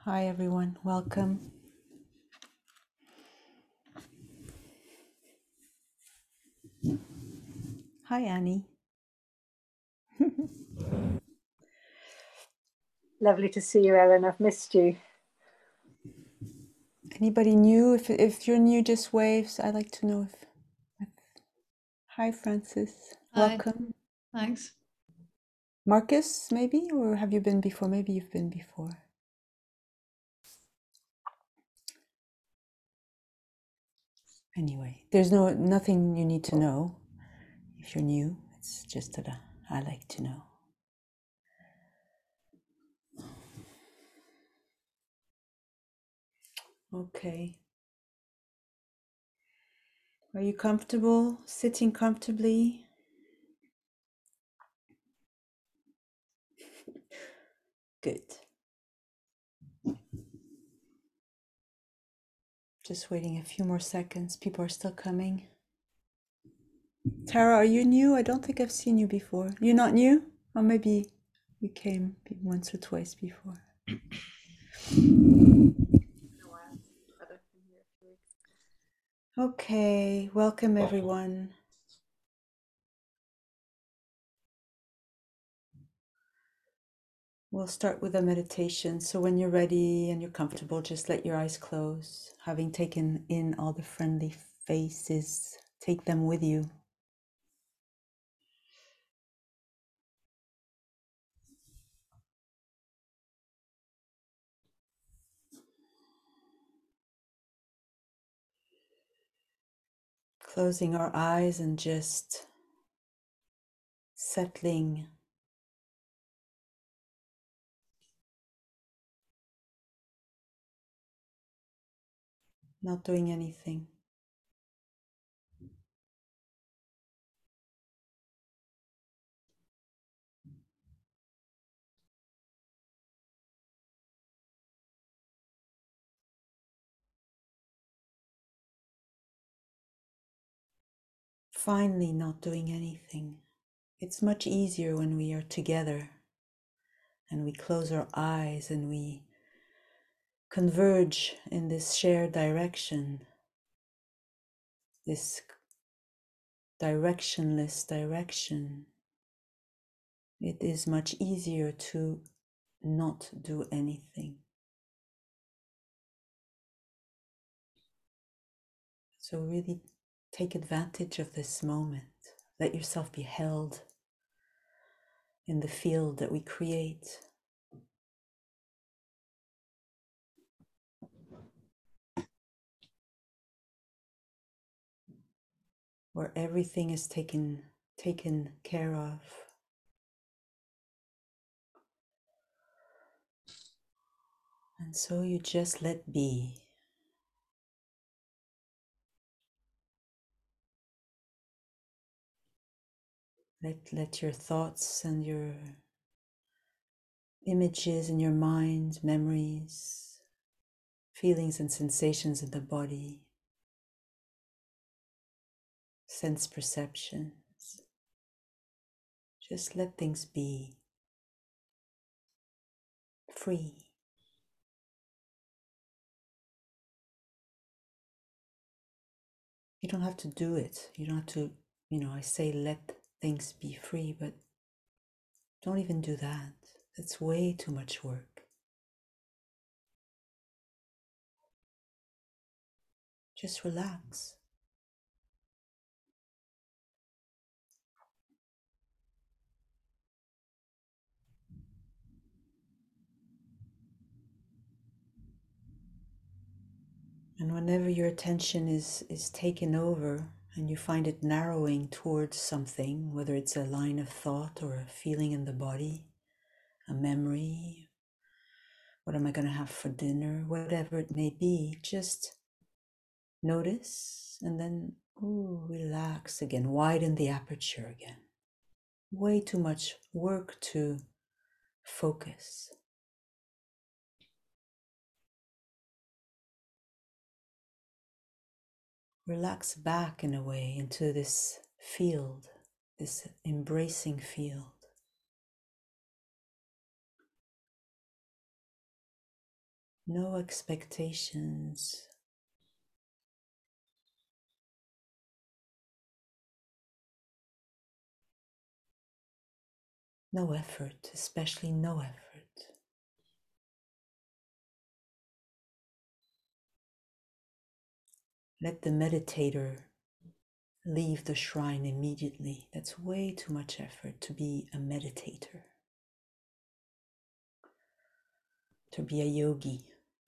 Hi everyone, welcome. Hi Annie. Lovely to see you, Ellen. I've missed you. Anybody new? If you're new, just waves. I'd like to know if... Hi Francis, Hi, welcome. thanks. Marcus, maybe? Or have you been before? Maybe you've been before. Anyway, there's nothing you need to know if you're new. It's just that I like to know. Okay. Are you comfortable? Sitting comfortably? Good. Just waiting a few more seconds. People are still coming. Tara, are you new? I don't think I've seen you before. You're not new? Or maybe you came once or twice before. Okay, welcome everyone. We'll start with a meditation. So when you're ready and you're comfortable, just let your eyes close. Having taken in all the friendly faces, take them with you. Closing our eyes and just settling, not doing anything. Finally, not doing anything. It's much easier when we are together and we close our eyes and we converge in this shared direction, this directionless direction. It is much easier to not do anything. So really take advantage of this moment. Let yourself be held in the field that we create, where everything is taken care of. And so you just let be. Let your thoughts and your images in your mind, memories, feelings and sensations in the body, sense perceptions. Just let things be free. You don't have to do it. You don't have to, I say let things be free, but don't even do that. That's way too much work. Just relax. And whenever your attention is taken over and you find it narrowing towards something, whether it's a line of thought or a feeling in the body, a memory, what am I going to have for dinner, whatever it may be, just notice and then relax again, widen the aperture again. Way too much work to focus. Relax back in a way into this field, this embracing field. No expectations. No effort, especially no effort. Let the meditator leave the shrine immediately. That's way too much effort to be a meditator, to be a yogi,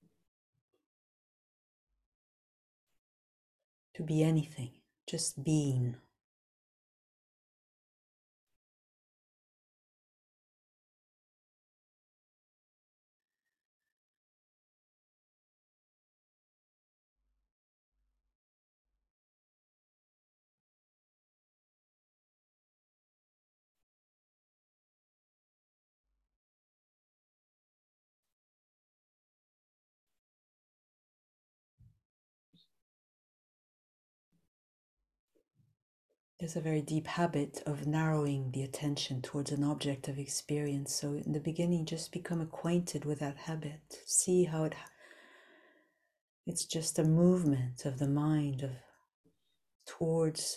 to be anything, just being. There's a very deep habit of narrowing the attention towards an object of experience. So in the beginning, just become acquainted with that habit. See how it's just a movement of the mind towards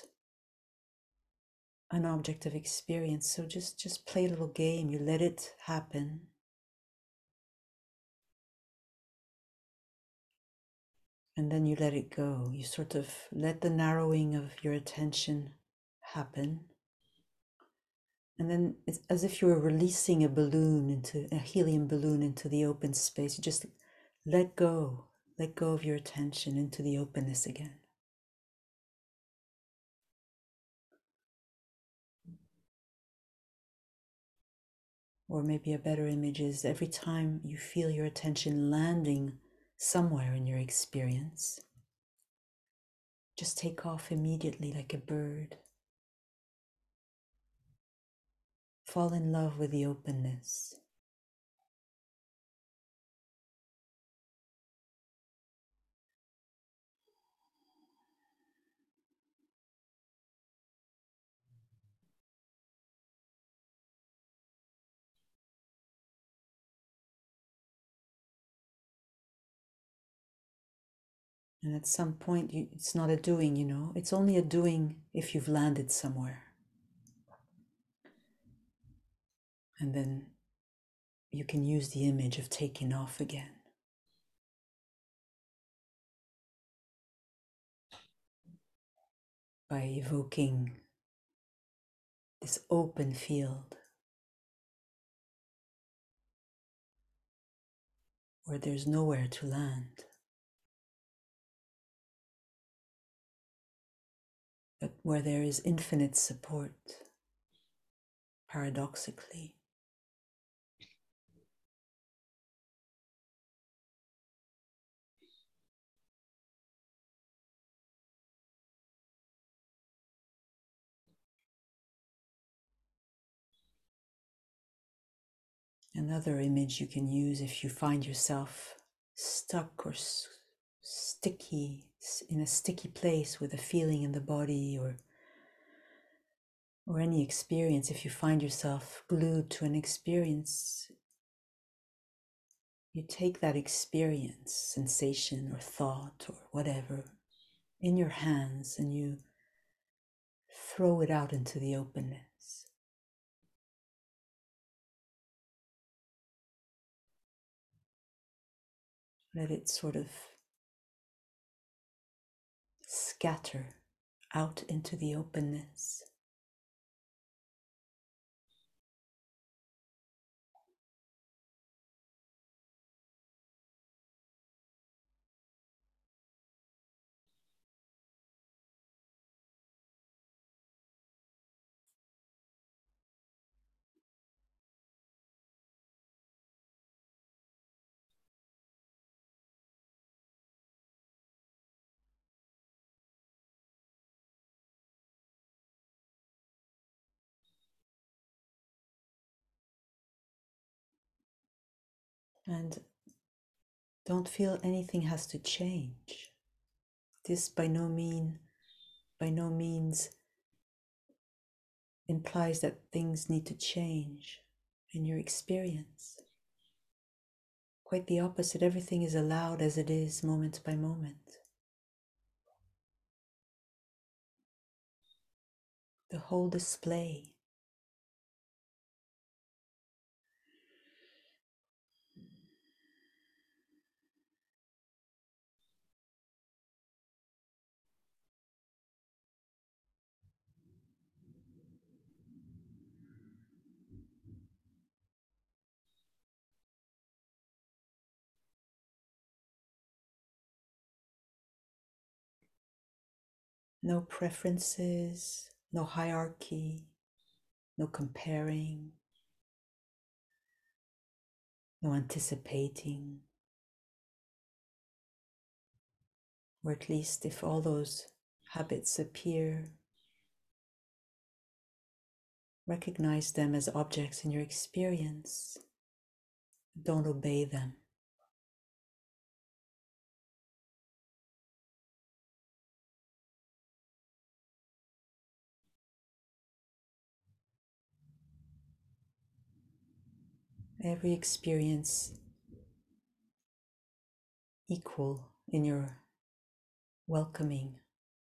an object of experience. So just play a little game. You let it happen. And then you let it go. You sort of let the narrowing of your attention happen. And then it's as if you were releasing a balloon into a helium balloon into the open space. You just let go of your attention into the openness again. Or maybe a better image is every time you feel your attention landing somewhere in your experience, just take off immediately like a bird. Fall in love with the openness. And at some point, it's not a doing, it's only a doing if you've landed somewhere. And then you can use the image of taking off again. By evoking this open field where there's nowhere to land, but where there is infinite support, paradoxically. Another image you can use if you find yourself stuck or sticky, in a sticky place with a feeling in the body or any experience, if you find yourself glued to an experience, you take that experience, sensation or thought or whatever, in your hands and you throw it out into the openness. Let it sort of scatter out into the openness. And don't feel anything has to change. This by no means implies that things need to change in your experience. Quite the opposite. Everything is allowed as it is, moment by moment. The whole display. No preferences, no hierarchy, no comparing, no anticipating. Or at least if all those habits appear, recognize them as objects in your experience. Don't obey them. Every experience equal in your welcoming.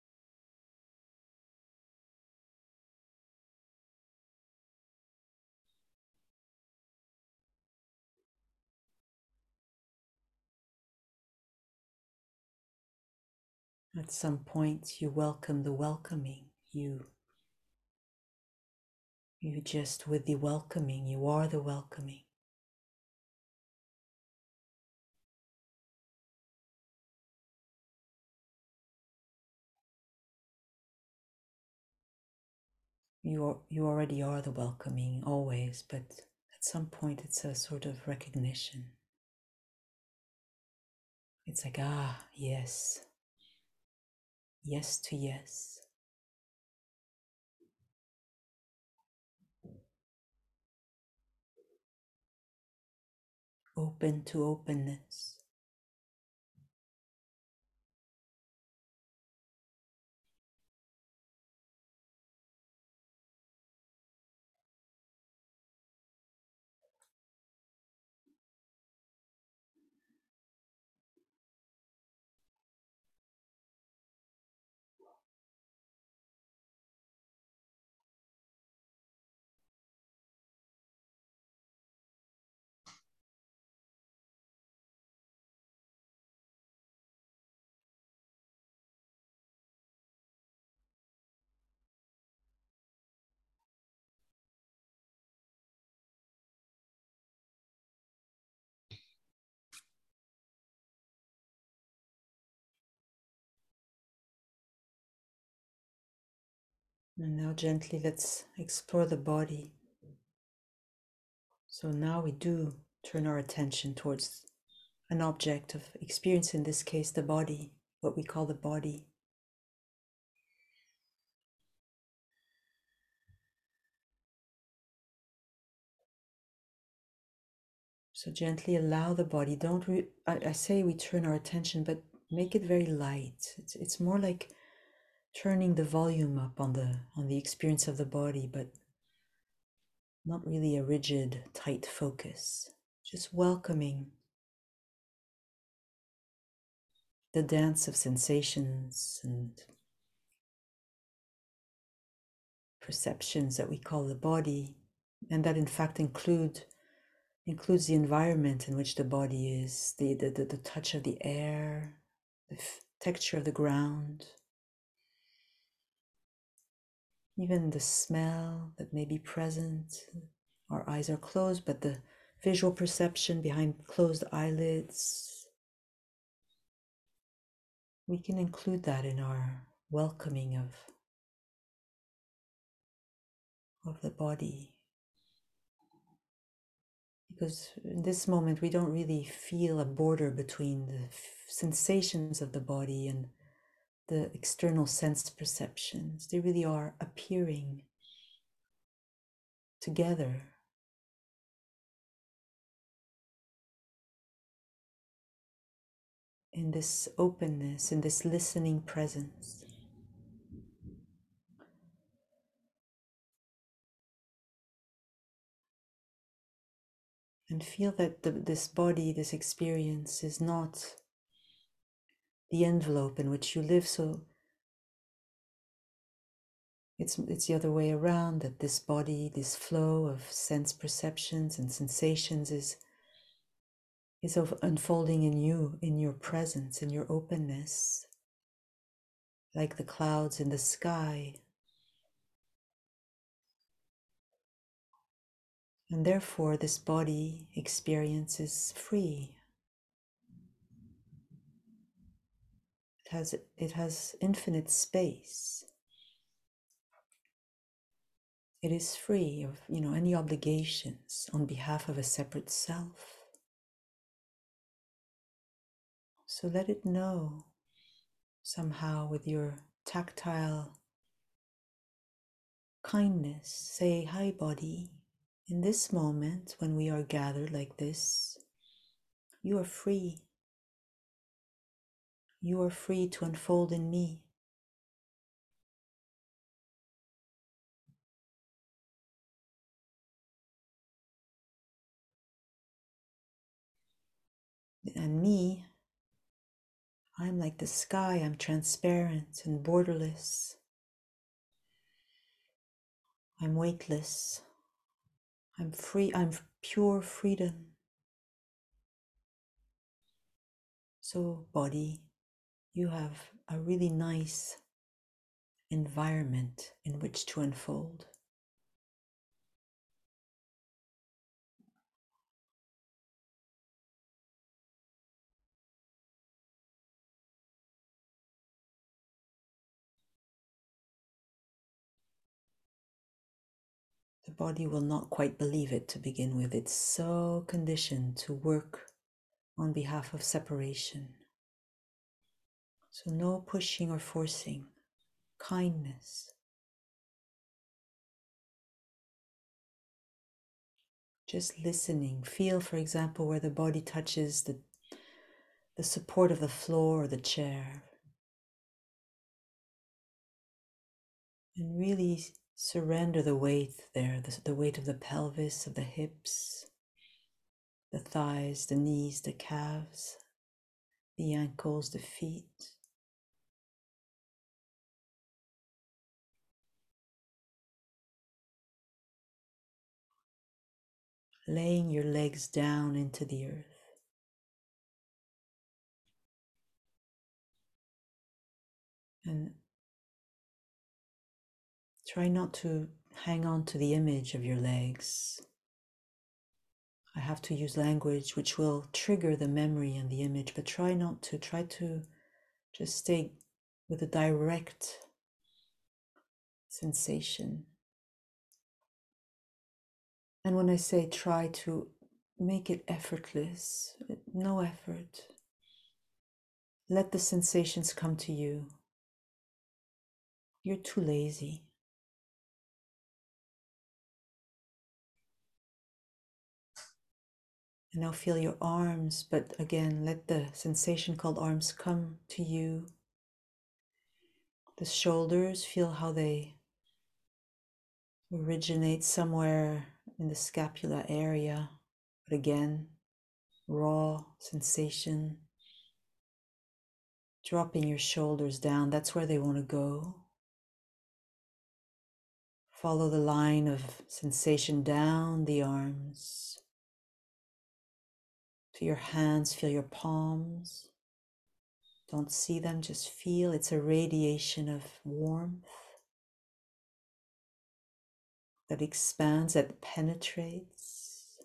At some point, you welcome the welcoming. You just with the welcoming, you are the welcoming. You already are the welcoming, always, but at some point it's a sort of recognition. It's like, yes. Yes to yes. Open to openness. And now gently let's explore the body. So now we do turn our attention towards an object of experience, in this case the body, what we call the body. So gently allow the body. I say we turn our attention, but make it very light. It's more like turning the volume up on the experience of the body, but not really a rigid, tight focus. Just welcoming the dance of sensations and perceptions that we call the body, and that in fact includes the environment in which the body is, the touch of the air, the texture of the ground, even the smell that may be present. Our eyes are closed, but the visual perception behind closed eyelids, we can include that in our welcoming of the body. Because in this moment, we don't really feel a border between the sensations of the body and the external sense perceptions. They really are appearing together. In this openness, in this listening presence. And feel that this body, this experience is not the envelope in which you live. So it's the other way around, that this body, this flow of sense perceptions and sensations is unfolding in you, in your presence, in your openness, like the clouds in the sky. And therefore, this body experience is free. It has infinite space. It is free of, any obligations on behalf of a separate self. So let it know somehow with your tactile kindness. Say, "Hi, body. In this moment, when we are gathered like this, you are free. You are free to unfold in me." And me, I'm like the sky. I'm transparent and borderless. I'm weightless. I'm free. I'm pure freedom. So, body, you have a really nice environment in which to unfold. The body will not quite believe it to begin with. It's so conditioned to work on behalf of separation. So no pushing or forcing, kindness. Just listening. Feel, for example, where the body touches the support of the floor or the chair. And really surrender the weight there, the weight of the pelvis, of the hips, the thighs, the knees, the calves, the ankles, the feet. Laying your legs down into the earth. And try not to hang on to the image of your legs. I have to use language which will trigger the memory and the image, but try to just stay with a direct sensation. And when I say try to make it effortless, no effort. Let the sensations come to you. You're too lazy. And now feel your arms, but again, let the sensation called arms come to you. The shoulders, feel how they originate somewhere in the scapula area. But again, raw sensation. Dropping your shoulders down, that's where they want to go. Follow the line of sensation down the arms to your hands. Feel your palms. Don't see them, just feel. It's a radiation of warmth that expands, that penetrates,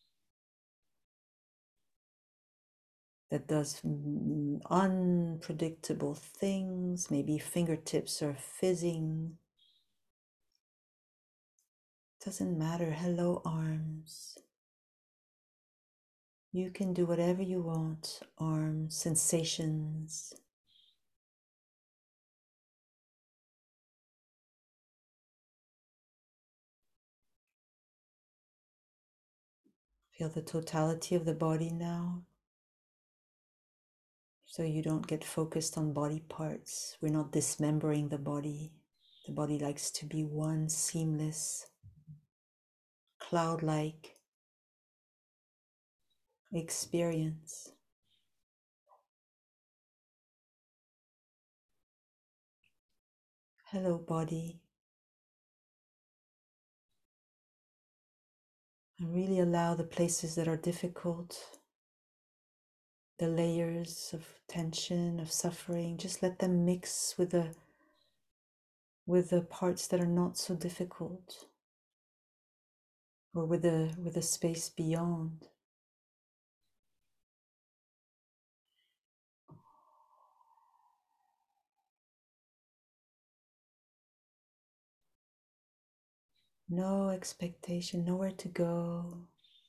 that does unpredictable things. Maybe fingertips are fizzing. Doesn't matter. Hello, arms. You can do whatever you want. Arms, sensations. Feel the totality of the body now. So you don't get focused on body parts. We're not dismembering the body. The body likes to be one, seamless, cloud-like. experience. Hello, body. And really allow the places that are difficult, the layers of tension, of suffering, just let them mix with the parts that are not so difficult, or with the space beyond. No expectation, nowhere to go.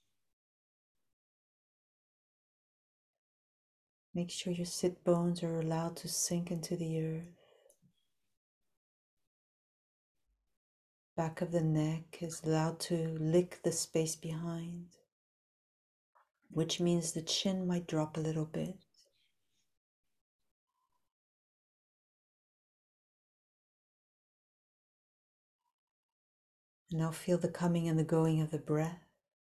Make sure your sit bones are allowed to sink into the earth. Back of the neck is allowed to lick the space behind, which means the chin might drop a little bit. And now feel the coming and the going of the breath.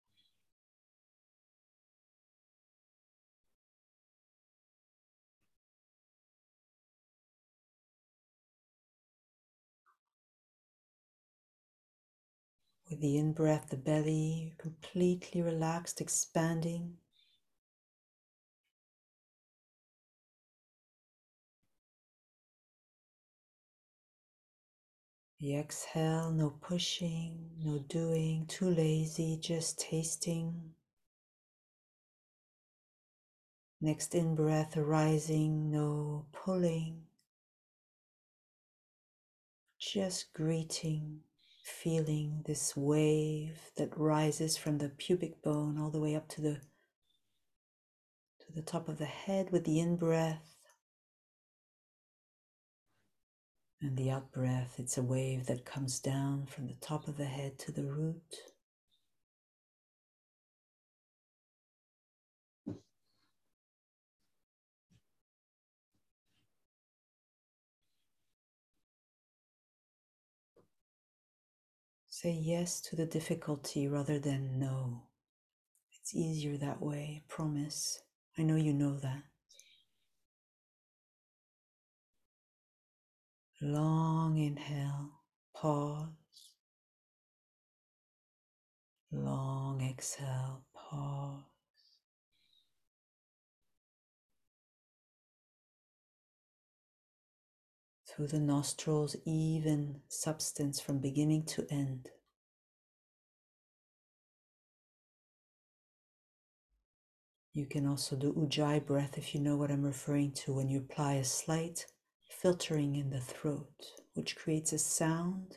With the in-breath, the belly completely relaxed, expanding. The exhale, no pushing, no doing, too lazy, just tasting. Next in-breath arising, no pulling, just greeting, feeling this wave that rises from the pubic bone all the way up to the top of the head with the in-breath. And the out-breath, it's a wave that comes down from the top of the head to the root. Say yes to the difficulty rather than no. It's easier that way, I promise. I know you know that. Long inhale, pause. Long exhale, pause. Through the nostrils, even substance from beginning to end. You can also do Ujjayi breath if you know what I'm referring to, when you apply a slight filtering in the throat, which creates a sound,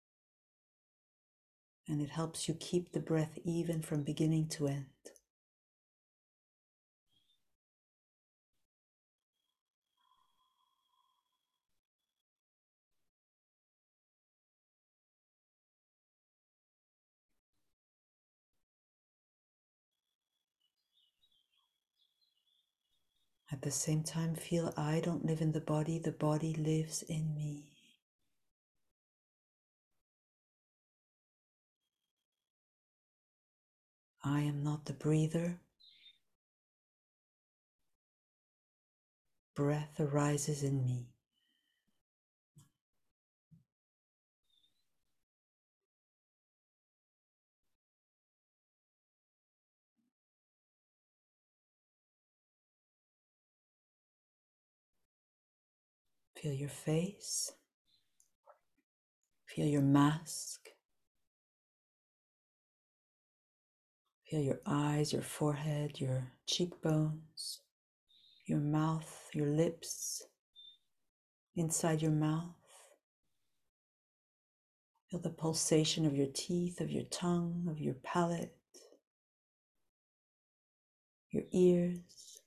and it helps you keep the breath even from beginning to end. At the same time, feel I don't live in the body lives in me. I am not the breather. Breath arises in me. Feel your face. Feel your mask. Feel your eyes, your forehead, your cheekbones, your mouth, your lips, inside your mouth. Feel the pulsation of your teeth, of your tongue, of your palate, your ears.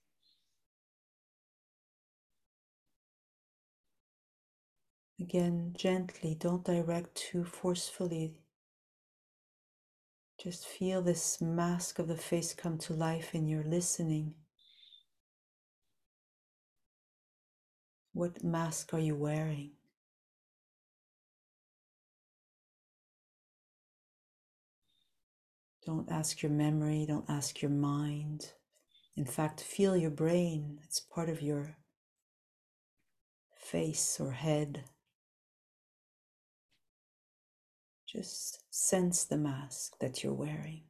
Again, gently, don't direct too forcefully. Just feel this mask of the face come to life in your listening. What mask are you wearing? Don't ask your memory, don't ask your mind. In fact, feel your brain. It's part of your face or head. Just sense the mask that you're wearing.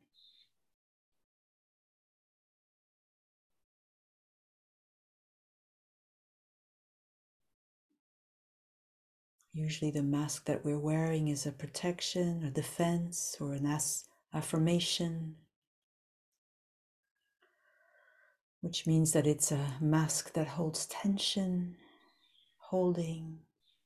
Usually the mask that we're wearing is a protection, a defense, or an affirmation, which means that it's a mask that holds tension, holding.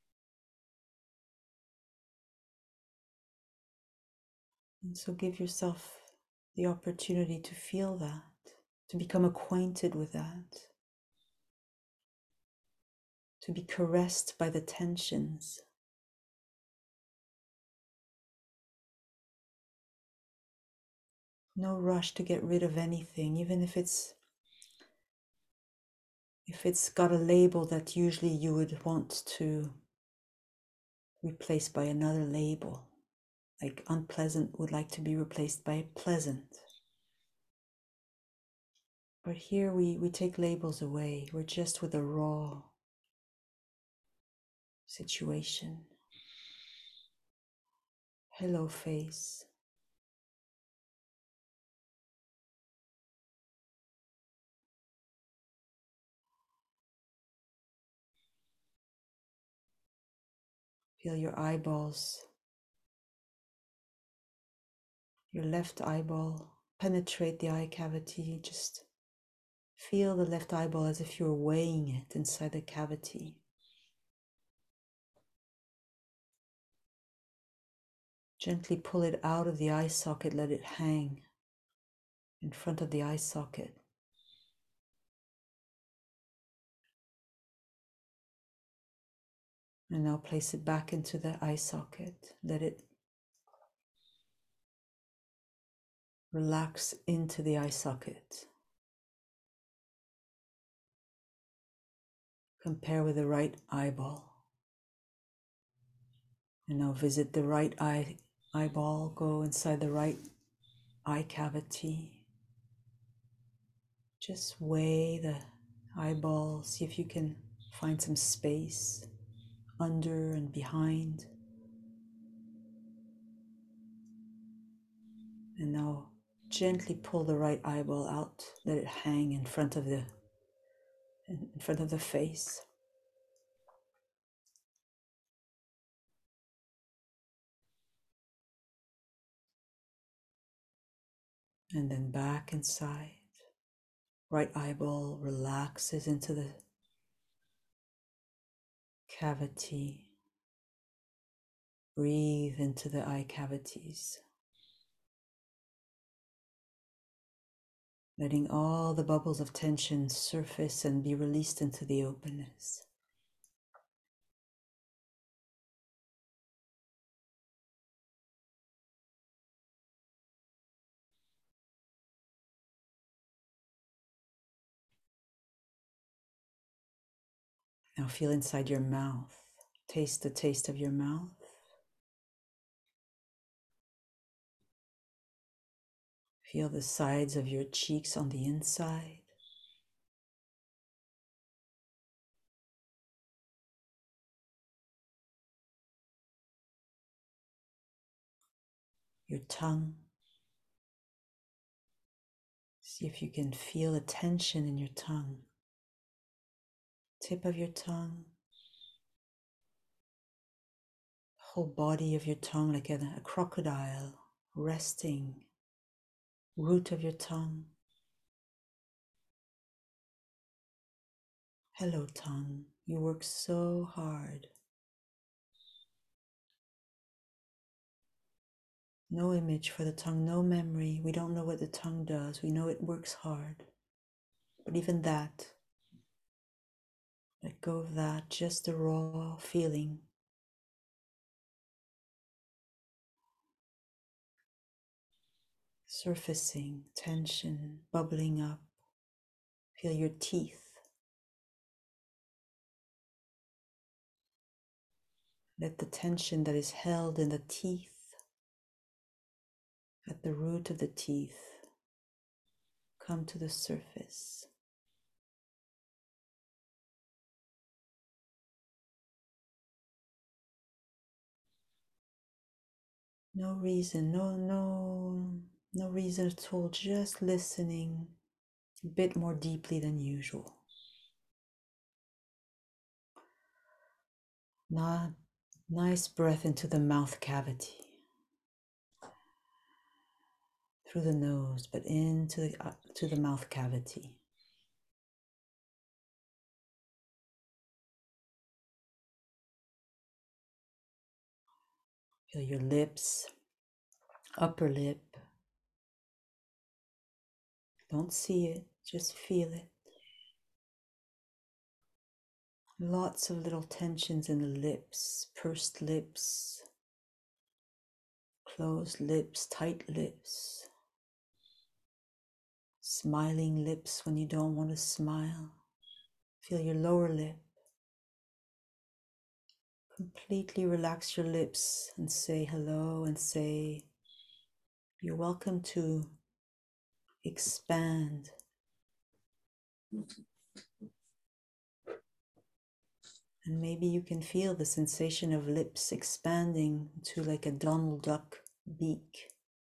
And so give yourself the opportunity to feel that, to become acquainted with that, to be caressed by the tensions. No rush to get rid of anything, even if it's got a label that usually you would want to replace by another label. Like unpleasant would like to be replaced by pleasant. But here we take labels away. We're just with a raw situation. Hello, face. Feel your eyeballs, your left eyeball penetrate the eye cavity. Just feel the left eyeball as if you're weighing it inside the cavity. Gently pull it out of the eye socket, let it hang in front of the eye socket. And now place it back into the eye socket. Let it relax into the eye socket. Compare with the right eyeball. And now visit the right eyeball. Go inside the right eye cavity. Just weigh the eyeball. See if you can find some space under and behind. And now gently pull the right eyeball out. Let it hang in front of the face. And then back inside. Right eyeball relaxes into the cavity. Breathe into the eye cavities. Letting all the bubbles of tension surface and be released into the openness. Now feel inside your mouth. Taste the taste of your mouth. Feel the sides of your cheeks on the inside. Your tongue. See if you can feel a tension in your tongue. Tip of your tongue. Whole body of your tongue like a crocodile resting. Root of your tongue. Hello, tongue. You work so hard. No image for the tongue, no memory. We don't know what the tongue does. We know it works hard. But even that, let go of that, just the raw feeling. Surfacing, tension, bubbling up. Feel your teeth. Let the tension that is held in the teeth, at the root of the teeth, come to the surface. No reason, no reason at all, just listening a bit more deeply than usual. Nice breath into the mouth cavity. Through the nose, but into to the mouth cavity. Feel your lips, upper lip. Don't see it, just feel it. Lots of little tensions in the lips, pursed lips, closed lips, tight lips, smiling lips when you don't want to smile. Feel your lower lip. Completely relax your lips and say hello and say you're welcome to expand. And maybe you can feel the sensation of lips expanding to like a Donald Duck beak.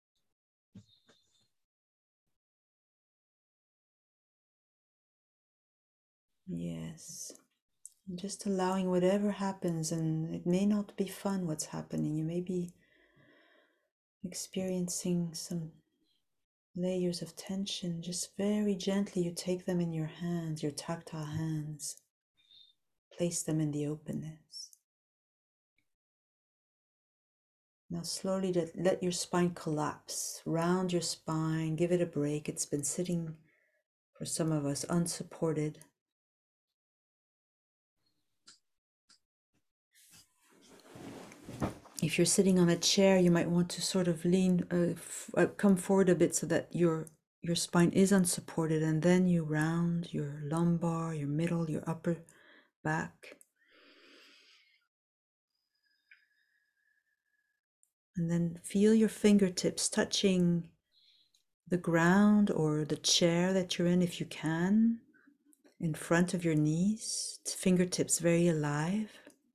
Yes. Just allowing whatever happens, and it may not be fun what's happening. You may be experiencing some layers of tension. Just very gently, you take them in your hands, your tactile hands. Place them in the openness. Now slowly let your spine collapse. Round your spine, give it a break. It's been sitting, for some of us, unsupported. If you're sitting on a chair, you might want to sort of come forward a bit so that your spine is unsupported, and then you round your lumbar, your middle, your upper back. And then feel your fingertips touching the ground or the chair that you're in if you can, in front of your knees, fingertips very alive.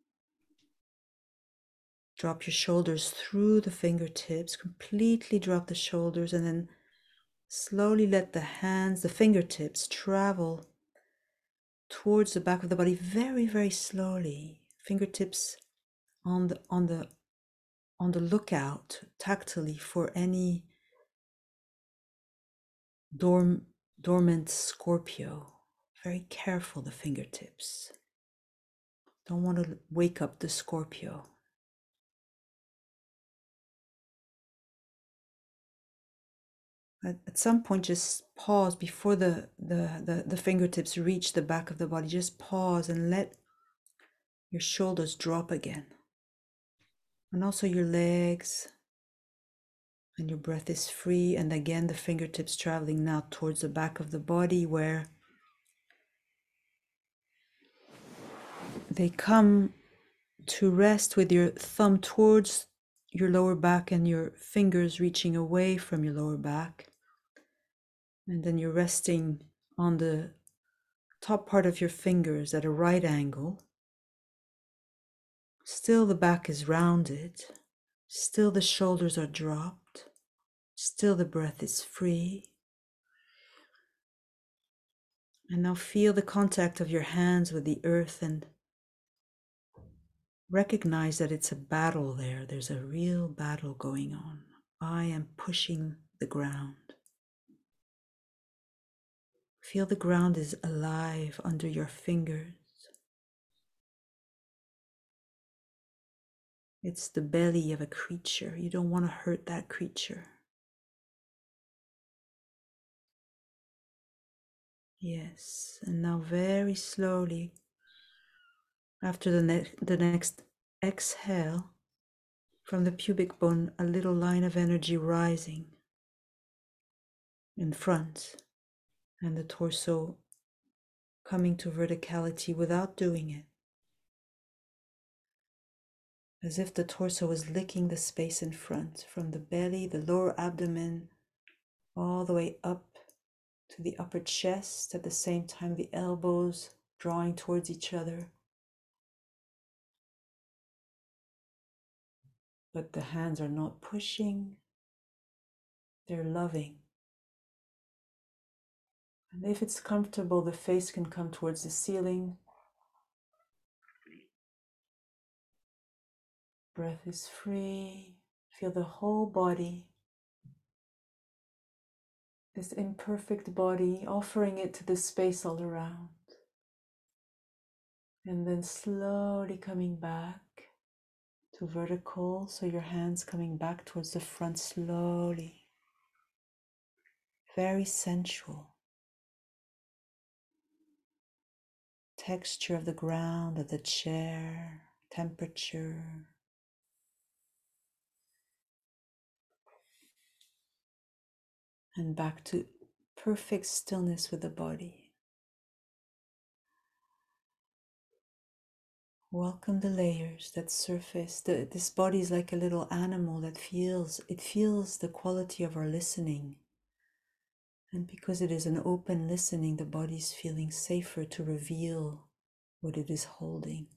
Drop your shoulders through the fingertips, completely drop the shoulders, and then slowly let the hands, the fingertips, travel towards the back of the body very, very slowly. Fingertips on the lookout tactily for any dormant Scorpio. Very careful, the fingertips. Don't want to wake up the Scorpio. At some point, just pause before the fingertips reach the back of the body. Just pause and let your shoulders drop again. And also your legs. And your breath is free. And again, the fingertips traveling now towards the back of the body, where they come to rest with your thumb towards your lower back and your fingers reaching away from your lower back. And then you're resting on the top part of your fingers at a right angle. Still the back is rounded. Still the shoulders are dropped. Still the breath is free. And now feel the contact of your hands with the earth and recognize that it's a battle there. There's a real battle going on. I am pushing the ground. Feel the ground is alive under your fingers. It's the belly of a creature. You don't want to hurt that creature. Yes, and now very slowly, after the next exhale, from the pubic bone, a little line of energy rising in front, and the torso coming to verticality without doing it. As if the torso was licking the space in front, from the belly, the lower abdomen, all the way up to the upper chest, at the same time the elbows drawing towards each other. But the hands are not pushing, they're loving. And if it's comfortable, the face can come towards the ceiling. Breath is free. Feel the whole body, this imperfect body, offering it to the space all around. And then slowly coming back to vertical, so your hands coming back towards the front slowly. Very sensual. Texture of the ground, of the chair, temperature. And back to perfect stillness with the body. Welcome the layers that surface. This body is like a little animal that feels the quality of our listening. And because it is an open listening, the body is feeling safer to reveal what it is holding.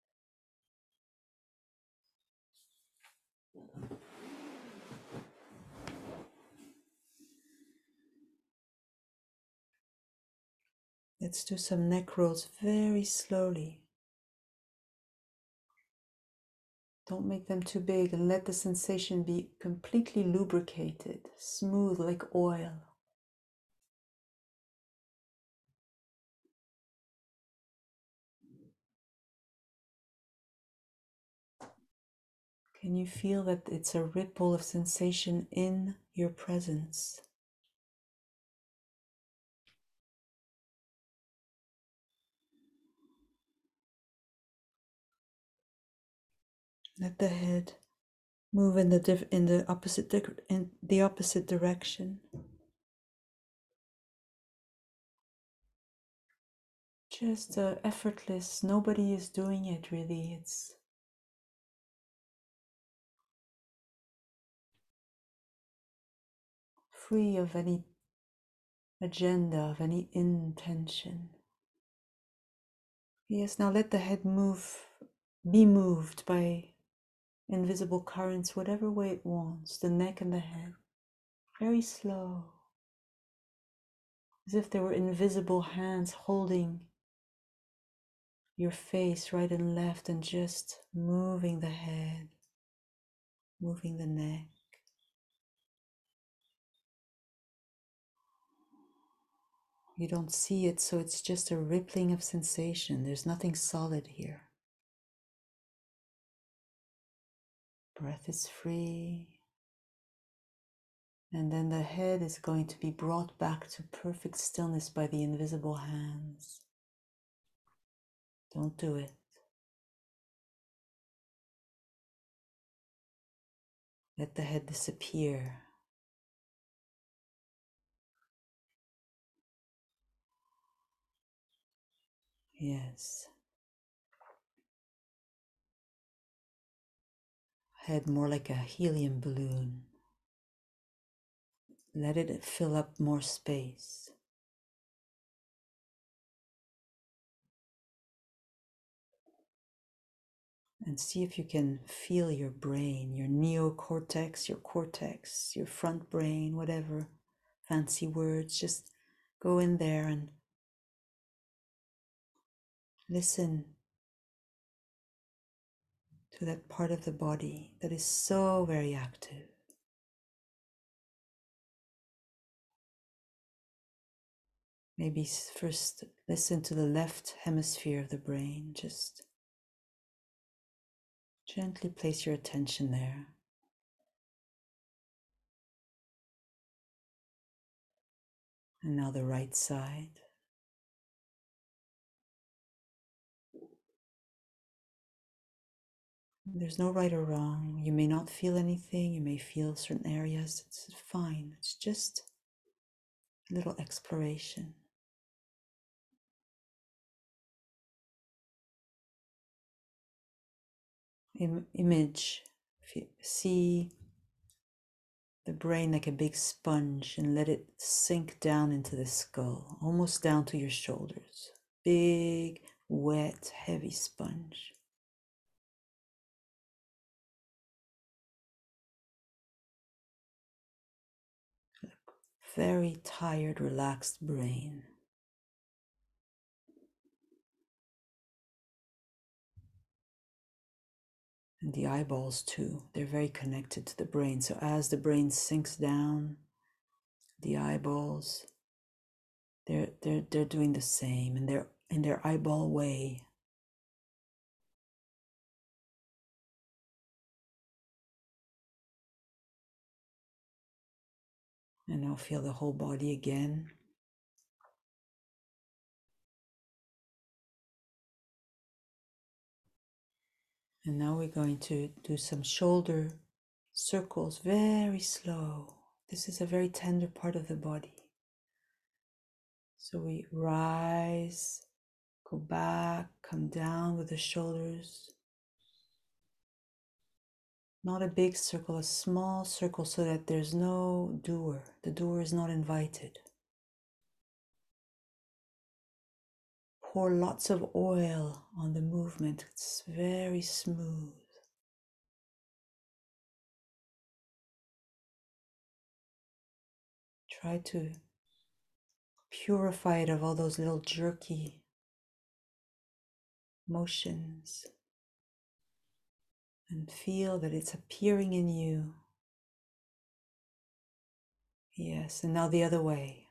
Let's do some neck rolls very slowly. Don't make them too big, and let the sensation be completely lubricated, smooth like oil. Can you feel that it's a ripple of sensation in your presence? Let the head move in the opposite direction. Just effortless. Nobody is doing it really. It's free of any agenda, of any intention. Yes, now let the head move, be moved by invisible currents, whatever way it wants, the neck and the head. Very slow, as if there were invisible hands holding your face right and left and just moving the head, moving the neck. You don't see it, so it's just a rippling of sensation. There's nothing solid here. Breath is free. And then the head is going to be brought back to perfect stillness by the invisible hands. Don't do it. Let the head disappear. Yes. Head more like a helium balloon. Let it fill up more space. And see if you can feel your brain, your neocortex, your cortex, your front brain, whatever fancy words. Just go in there and listen to that part of the body that is so very active. Maybe first listen to the left hemisphere of the brain. Just gently place your attention there. And now the right side. There's no right or wrong. You may not feel anything. You may feel certain areas. It's fine. It's just a little exploration. Image. See the brain like a big sponge and let it sink down into the skull, almost down to your shoulders. Big, wet, heavy sponge. Very tired, relaxed brain. And the eyeballs too, they're very connected to the brain. So as the brain sinks down, the eyeballs, they're doing the same in their eyeball way. And now feel the whole body again. And now we're going to do some shoulder circles, very slow. This is a very tender part of the body. So we rise, go back, come down with the shoulders. Not a big circle, a small circle so that there's no doer. The doer is not invited. Pour lots of oil on the movement. It's very smooth. Try to purify it of all those little jerky motions and feel that it's appearing in you. Yes, and now the other way.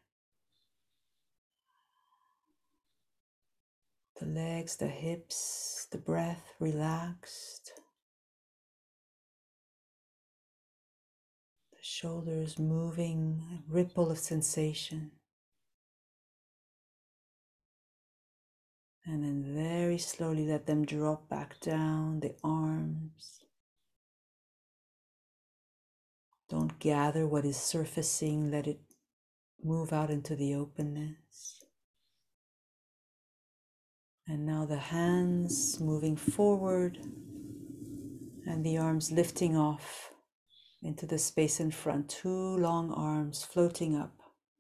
The legs, the hips, the breath relaxed. The shoulders moving, a ripple of sensation. And then very slowly let them drop back down, the arms. Don't gather what is surfacing, let it move out into the openness. And now the hands moving forward and the arms lifting off into the space in front. Two long arms floating up,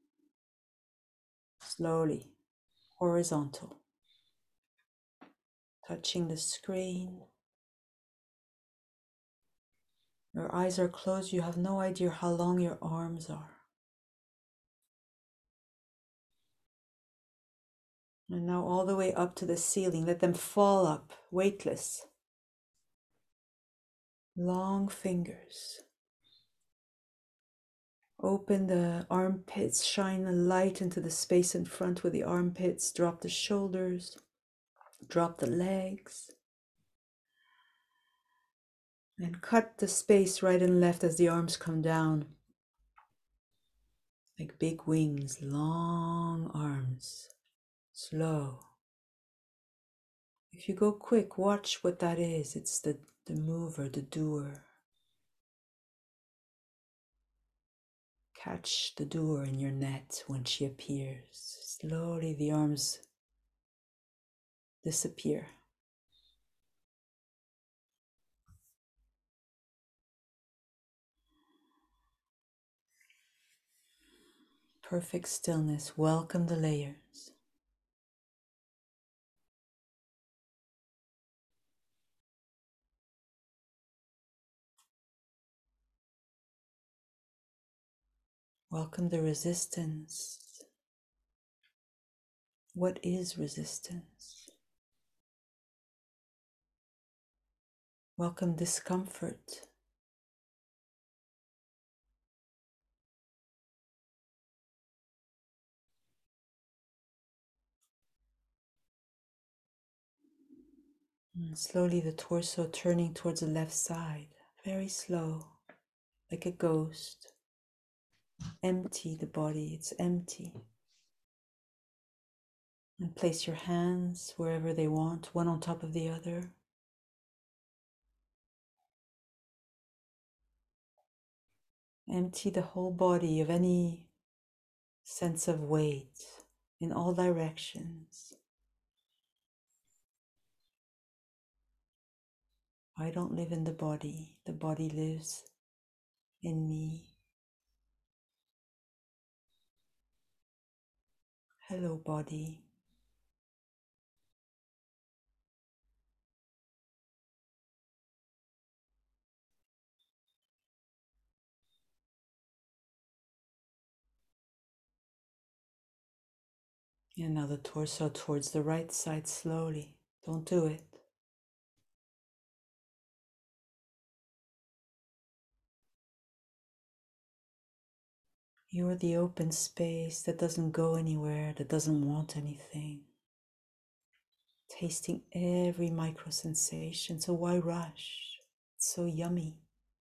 slowly, horizontal, touching the screen. Your eyes are closed, you have no idea how long your arms are. And now all the way up to the ceiling, let them fall up, weightless. Long fingers. Open the armpits, shine a light into the space in front with the armpits, drop the shoulders, drop the legs. And cut the space right and left as the arms come down. Like big wings, long arms, slow. If you go quick, watch what that is. It's the mover, the doer. Catch the doer in your net when she appears. Slowly the arms disappear. Perfect stillness. Welcome the layers. Welcome the resistance. What is resistance? Welcome discomfort. And slowly the torso turning towards the left side. Very slow, like a ghost. Empty the body, it's empty. And place your hands wherever they want, one on top of the other. Empty the whole body of any sense of weight in all directions. I don't live in the body lives in me. Hello, body. And now the torso towards the right side slowly. Don't do it. You're the open space that doesn't go anywhere, that doesn't want anything. Tasting every micro sensation, so why rush? It's so yummy.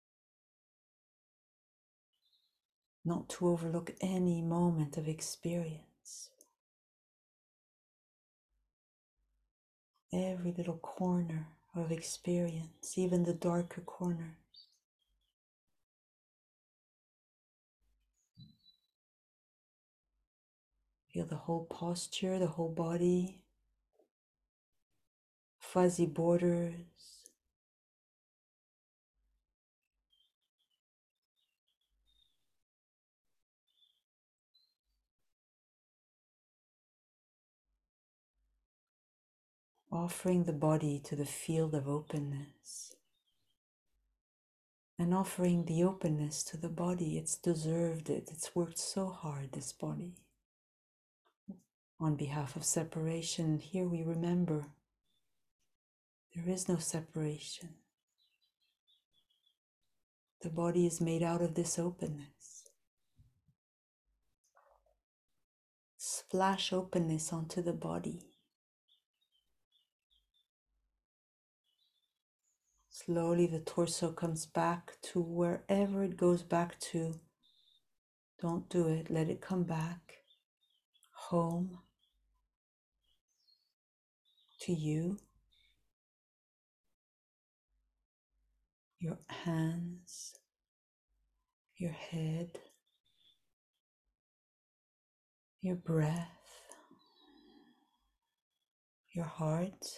Not to overlook any moment of experience. Every little corner of experience, even the darker corners. Feel the whole posture, the whole body, fuzzy borders. Offering the body to the field of openness. And offering the openness to the body. It's deserved it. It's worked so hard, this body. On behalf of separation, here we remember there is no separation. The body is made out of this openness. Splash openness onto the body. Slowly the torso comes back to wherever it goes back to. Don't do it, let it come back. Home. To you. Your hands. Your head. Your breath. Your heart.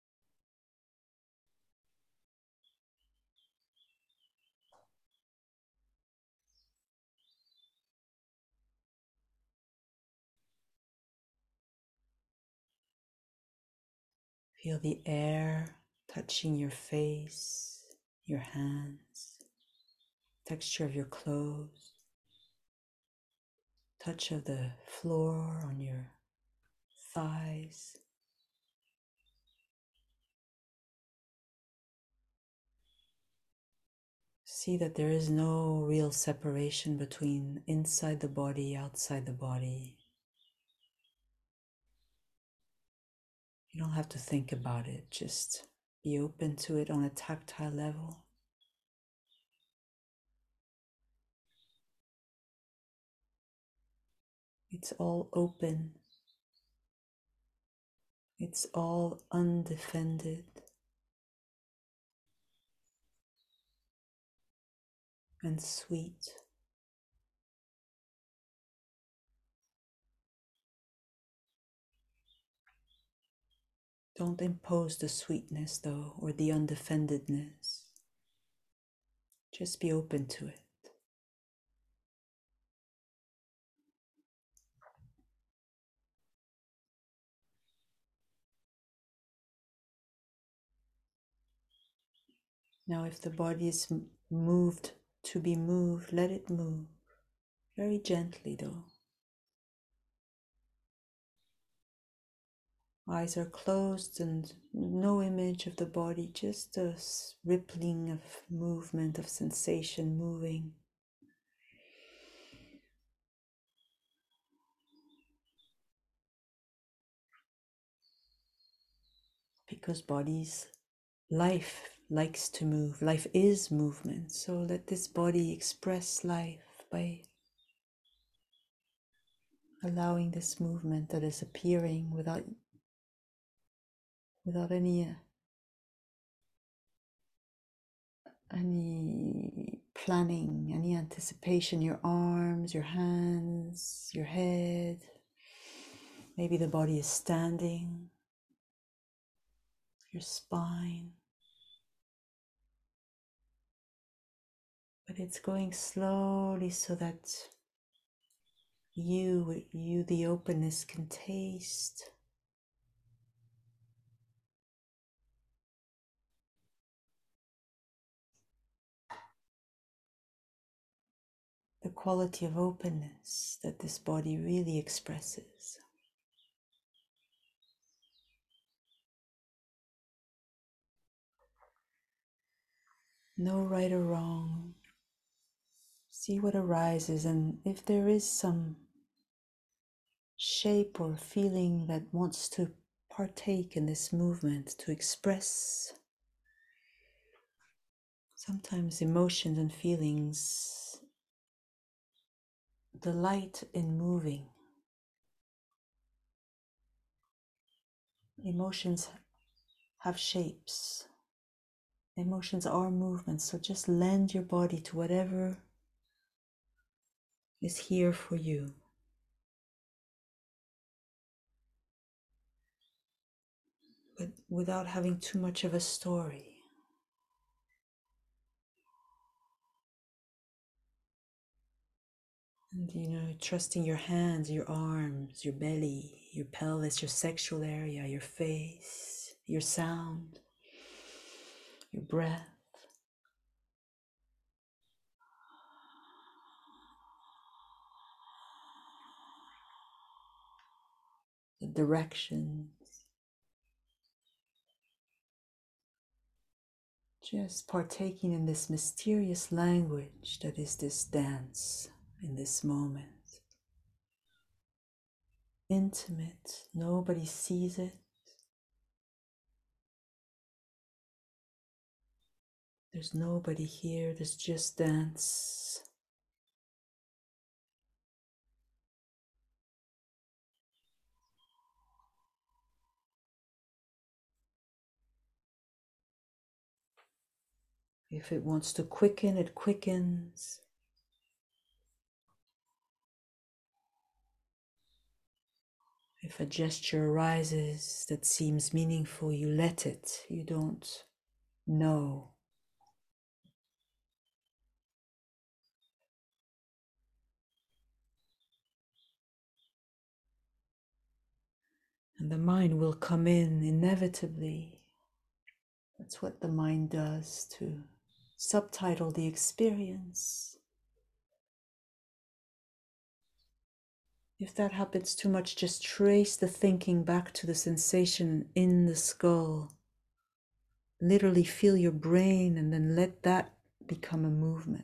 Feel the air touching your face, your hands, texture of your clothes, touch of the floor on your thighs. See that there is no real separation between inside the body, outside the body. You don't have to think about it, just be open to it on a tactile level. It's all open. It's all undefended and sweet. Don't impose the sweetness, though, or the undefendedness. Just be open to it. Now, if the body is moved to be moved, let it move. Very gently, though. Eyes are closed and no image of the body, just a rippling of movement, of sensation moving. Because life likes to move. Life is movement. So let this body express life by allowing this movement that is appearing without any planning, any anticipation. Your arms, your hands, your head. Maybe the body is standing. Your spine. But it's going slowly so that you, the openness, can taste the quality of openness that this body really expresses. No right or wrong. See what arises, and if there is some shape or feeling that wants to partake in this movement, to express sometimes emotions and feelings, delight in moving. Emotions have shapes. Emotions are movements, so just lend your body to whatever is here for you. But without having too much of a story. And trusting your hands, your arms, your belly, your pelvis, your sexual area, your face, your sound, your breath, the direction. Just partaking in this mysterious language that is this dance in this moment. Intimate, nobody sees it. There's nobody here, there's just dance. If it wants to quicken, it quickens. If a gesture arises that seems meaningful, you let it. You don't know. And the mind will come in inevitably. That's what the mind does, to subtitle the experience. If that happens too much, just trace the thinking back to the sensation in the skull. Literally feel your brain and then let that become a movement.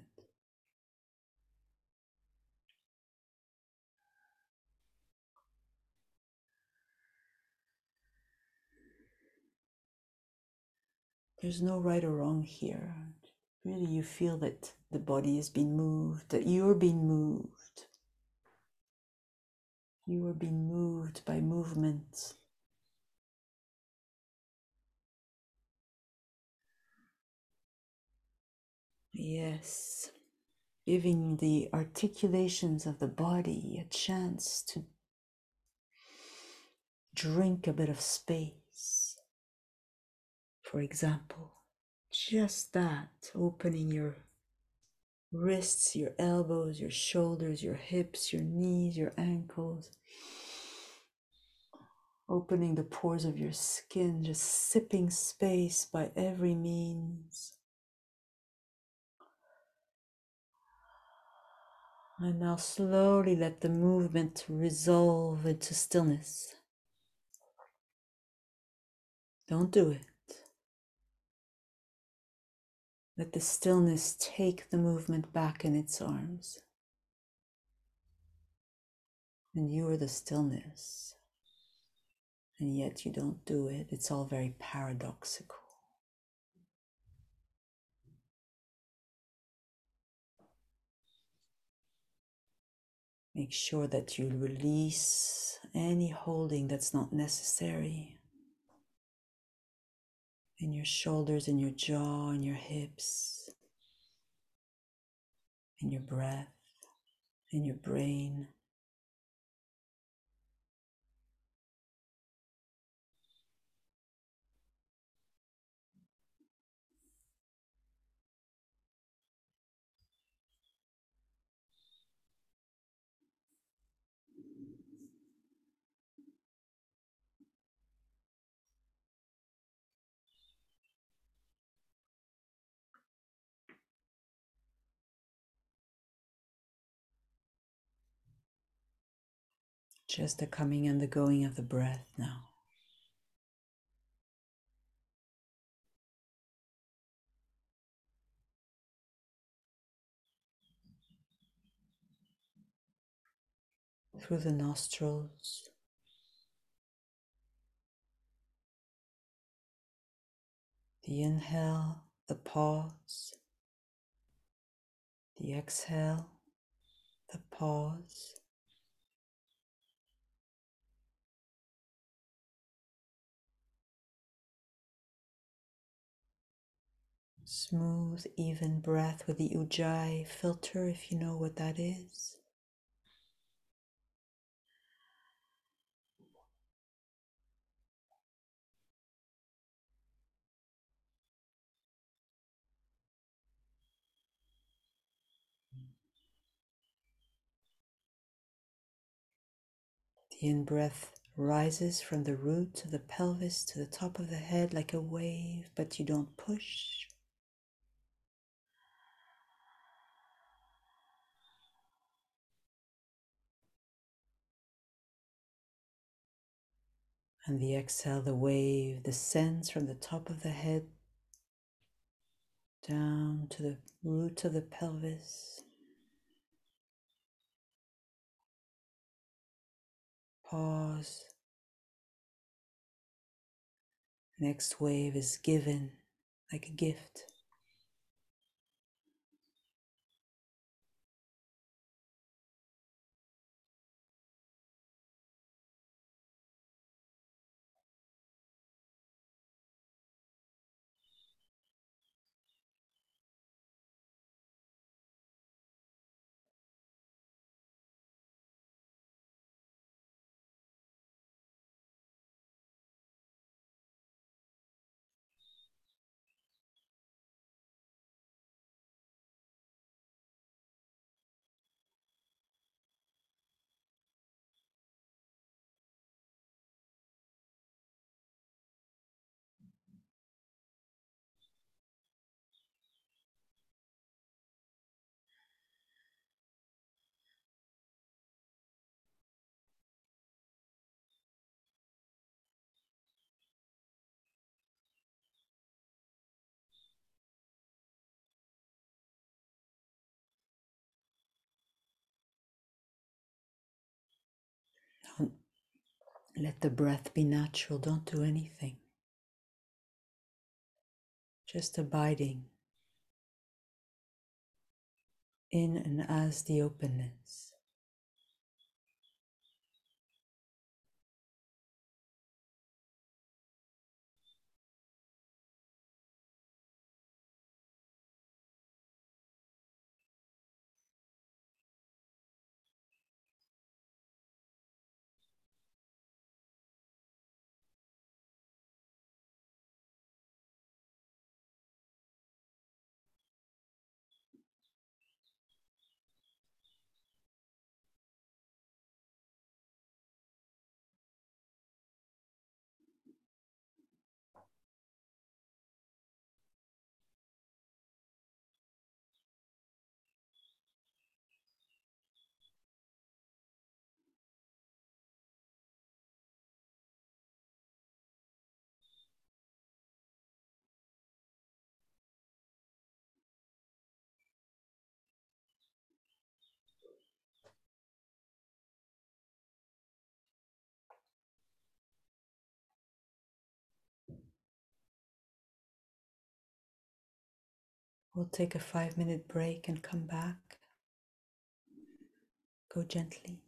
There's no right or wrong here. Really, you feel that the body is being moved, that you're being moved. You are being moved by movement. Yes, giving the articulations of the body a chance to drink a bit of space. For example, just that, opening your wrists, your elbows, your shoulders, your hips, your knees, your ankles, opening the pores of your skin, just sipping space by every means. And now slowly let the movement resolve into stillness. Don't do it. Let the stillness take the movement back in its arms. And you are the stillness. And yet you don't do it. It's all very paradoxical. Make sure that you release any holding that's not necessary in your shoulders, in your jaw, in your hips, in your breath, in your brain. Just the coming and the going of the breath now. Through the nostrils, the inhale, the pause, the exhale, the pause. Smooth, even breath with the Ujjayi filter, if you know what that is. The in-breath rises from the root of the pelvis to the top of the head like a wave, but you don't push. And the exhale, the wave descends from the top of the head down to the root of the pelvis. Pause. Next wave is given like a gift. Don't let the breath be natural. Don't do anything. Just abiding in and as the openness. We'll take a 5-minute break and come back. Go gently.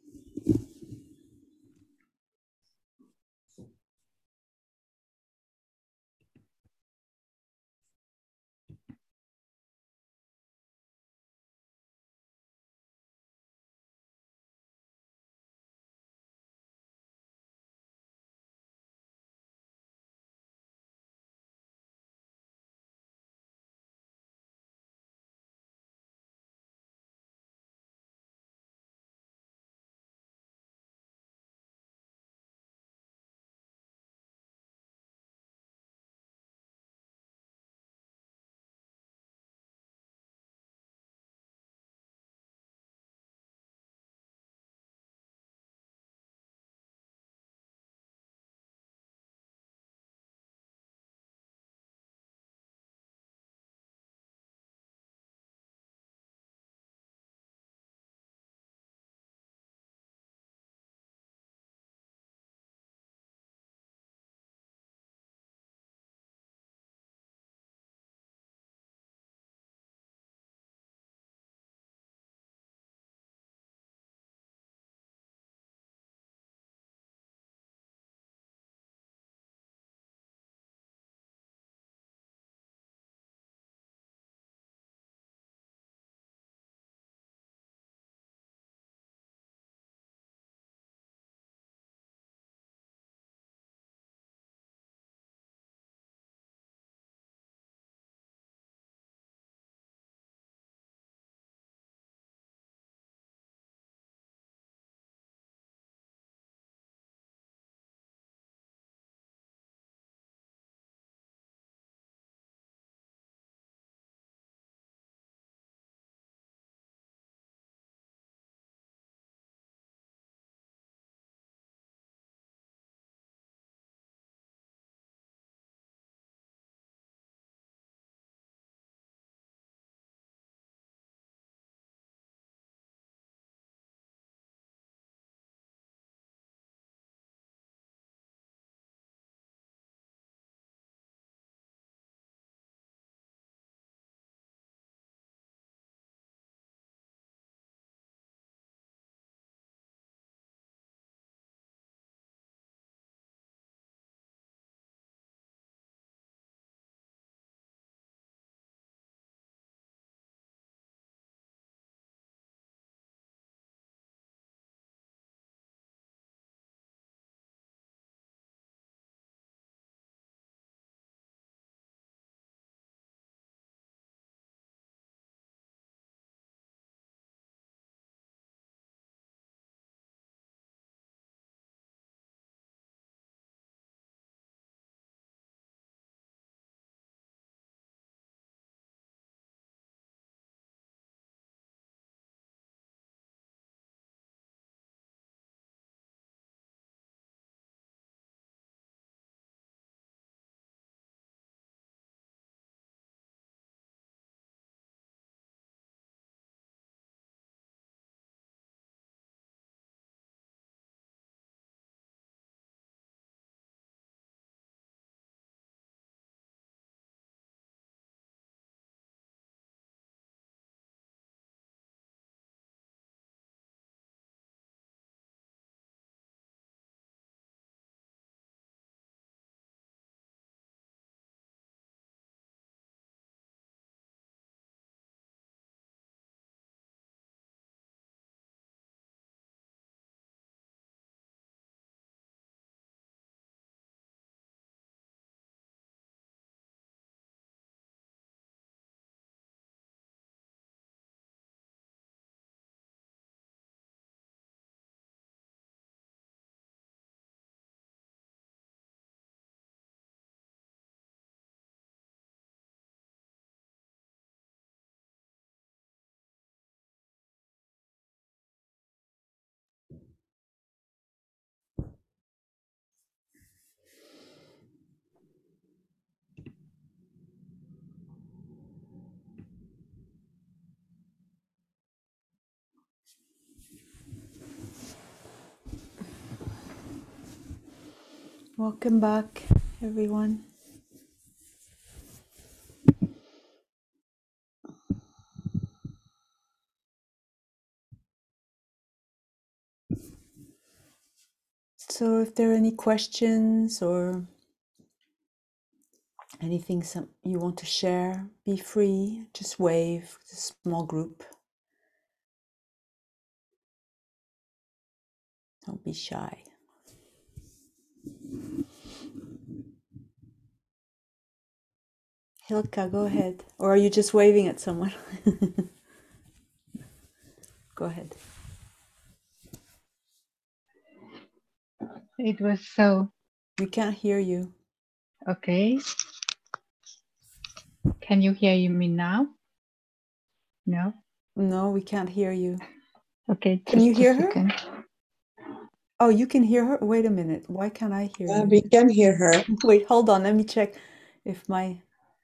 Welcome back, everyone. So if there are any questions or anything you want to share, be free, just wave. It's a small group. Don't be shy. Hilka, go ahead. Or are you just waving at someone? Go ahead. It was so... We can't hear you. Okay. Can you hear me now? No? No, we can't hear you. Okay, Can you just a hear her? second. Oh, you can hear her? Wait a minute. Why can't I hear you? We can hear her. Wait, hold on. Let me check if my...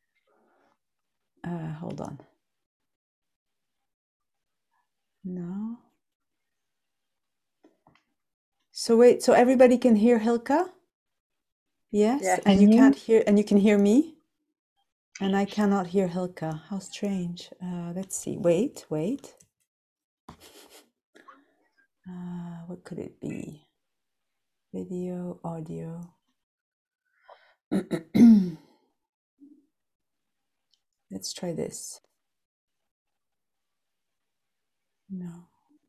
hold on. No. So wait, so everybody can hear Hilka? Yes? Yes. And you Can you? can't hear, and you can hear me? And I cannot hear Hilka. How strange. Let's see. Wait. What could it be? Video, audio. Let's try this. No.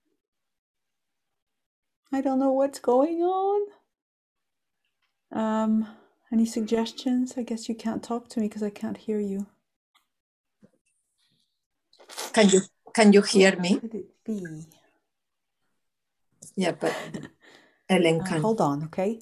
I don't know what's going on. Any suggestions? I guess you can't talk to me because I can't hear you. Can you hear me? What could it be? Yeah, but Ellen can. Hold on, okay?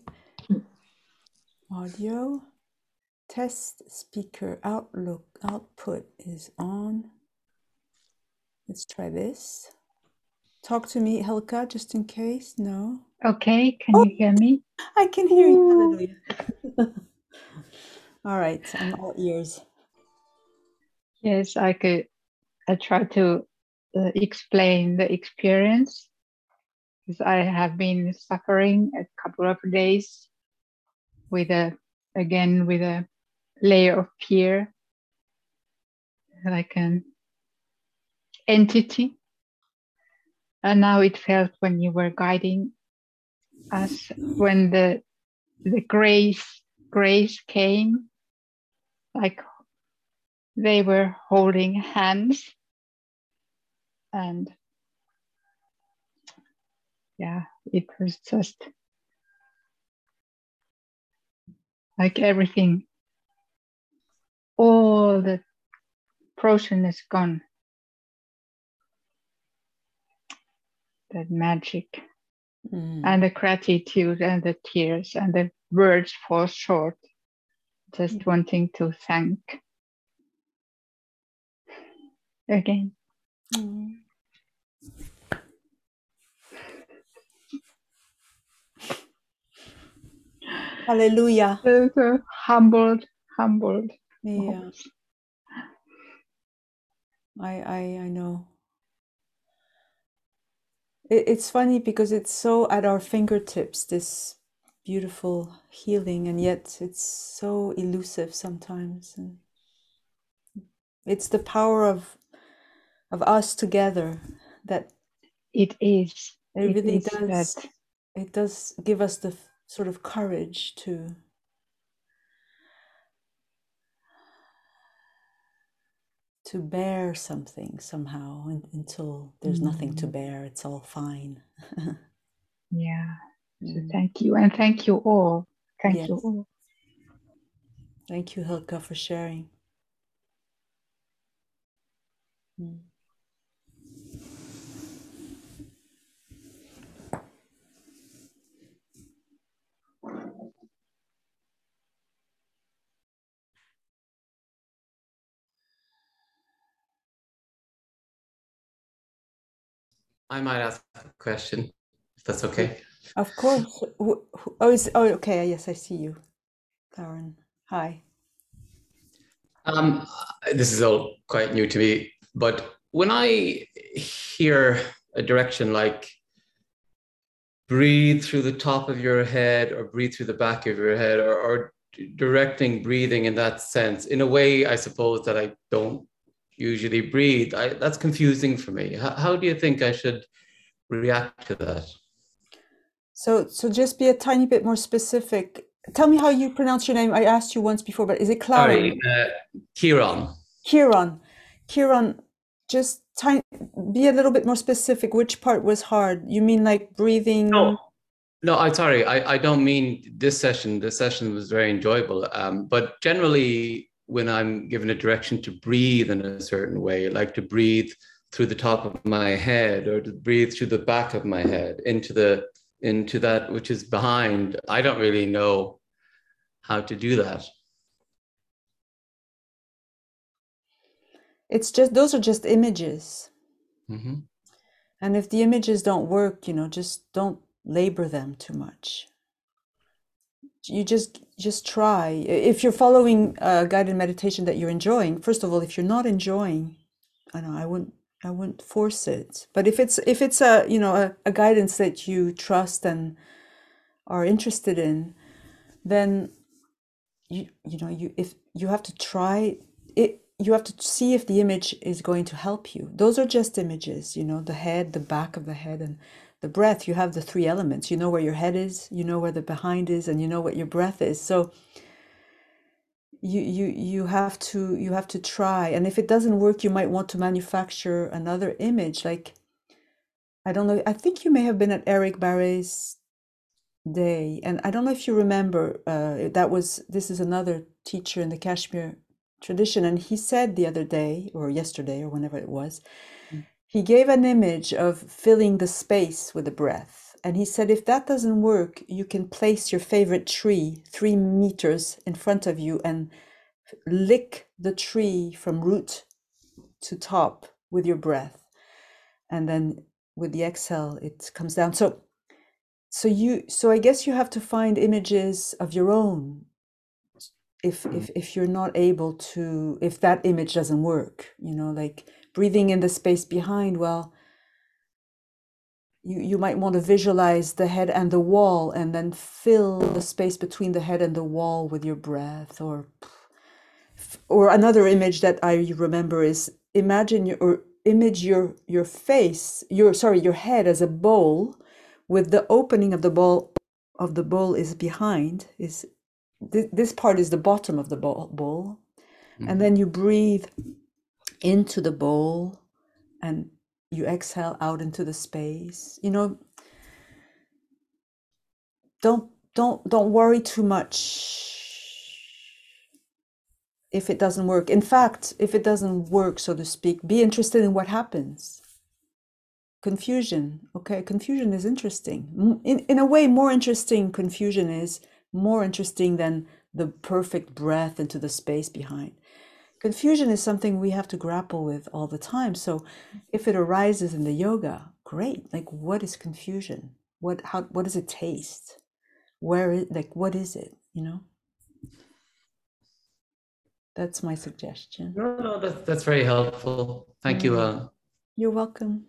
Audio. Test speaker output is on. Let's try this. Talk to me, Helka, just in case. No. Okay, can you hear me? I can hear you. Hallelujah. All right, I'm all ears. Yes, I try to explain the experience, because I have been suffering a couple of days with a layer of fear, like an entity. And now it felt when you were guiding us, when the grace came, like they were holding hands, and yeah, it was just like everything, all the frozen is gone, that magic, and the gratitude and the tears and the words fall short, just wanting to thank again. Hallelujah. So humbled. Yeah. I know. It's funny because it's so at our fingertips, this beautiful healing, and yet it's so elusive sometimes. And it's the power of us together that it is. It really is does. that It does give us the sort of courage to bear something somehow until there's nothing to bear. It's all fine. Yeah. So thank you, and thank you all. Thank you Yes. all. Thank you, Hilka, for sharing. I might ask a question, if that's okay. Of course. Okay. Yes, I see you, Karen. Hi. This is all quite new to me, but when I hear a direction like breathe through the top of your head or breathe through the back of your head, or directing breathing in that sense, in a way, I suppose, that I don't usually breathe. That's confusing for me. How do you think I should react to that? So just be a tiny bit more specific. Tell me how you pronounce your name. I asked you once before, but is it Claren? Sorry, Kieran. Kieran, just be a little bit more specific. Which part was hard? You mean like breathing? No, I'm sorry. I don't mean this session. This session was very enjoyable. But generally, when I'm given a direction to breathe in a certain way, like to breathe through the top of my head or to breathe through the back of my head into that which is behind, I don't really know how to do that. It's just, those are just images. Mm-hmm. And if the images don't work, just don't labor them too much. You just try. If you're following a guided meditation that you're enjoying, first of all, if you're not enjoying, I wouldn't force it. But if it's a guidance that you trust and are interested in, then if you have to try it, you have to see if the image is going to help you. Those are just images, the head, the back of the head, and the breath. You have the three elements. You know where your head is, you know where the behind is, and you know what your breath is. So you have to try. And if it doesn't work, you might want to manufacture another image. Like, I don't know, I think you may have been at Eric Barre's day, and I don't know if you remember, this is another teacher in the Kashmir tradition, and he said the other day or yesterday or whenever it was, he gave an image of filling the space with the breath, and he said if that doesn't work, you can place your favorite tree 3 meters in front of you and lick the tree from root to top with your breath, and then with the exhale it comes down. So I guess you have to find images of your own if you're not able to, if that image doesn't work, like breathing in the space behind. Well, you might want to visualize the head and the wall and then fill the space between the head and the wall with your breath. Or another image that I remember is image your face, your head as a bowl, with the opening of the bowl is behind, is this part is the bottom of the bowl. Mm-hmm. And then you breathe into the bowl and you exhale out into the space. Don't worry too much if it doesn't work. In fact, if it doesn't work, so to speak, be interested in what happens. Confusion. Okay, confusion is interesting. In a way, more interesting confusion is more interesting than the perfect breath into the space behind. Confusion is something we have to grapple with all the time. So if it arises in the yoga, great. Like, what is confusion? What does it taste? What is it? That's my suggestion. No, that's very helpful. Thank you, Ellen. You're welcome.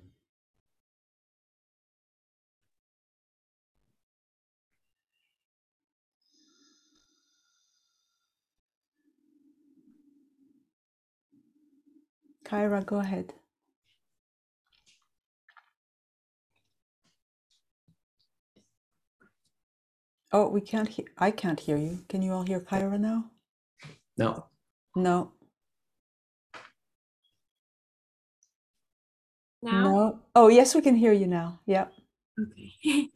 Kyra, go ahead. Oh, we can't hear. I can't hear you. Can you all hear Kyra now? No. No. Now? No. Oh, yes, we can hear you now. Yeah. Okay.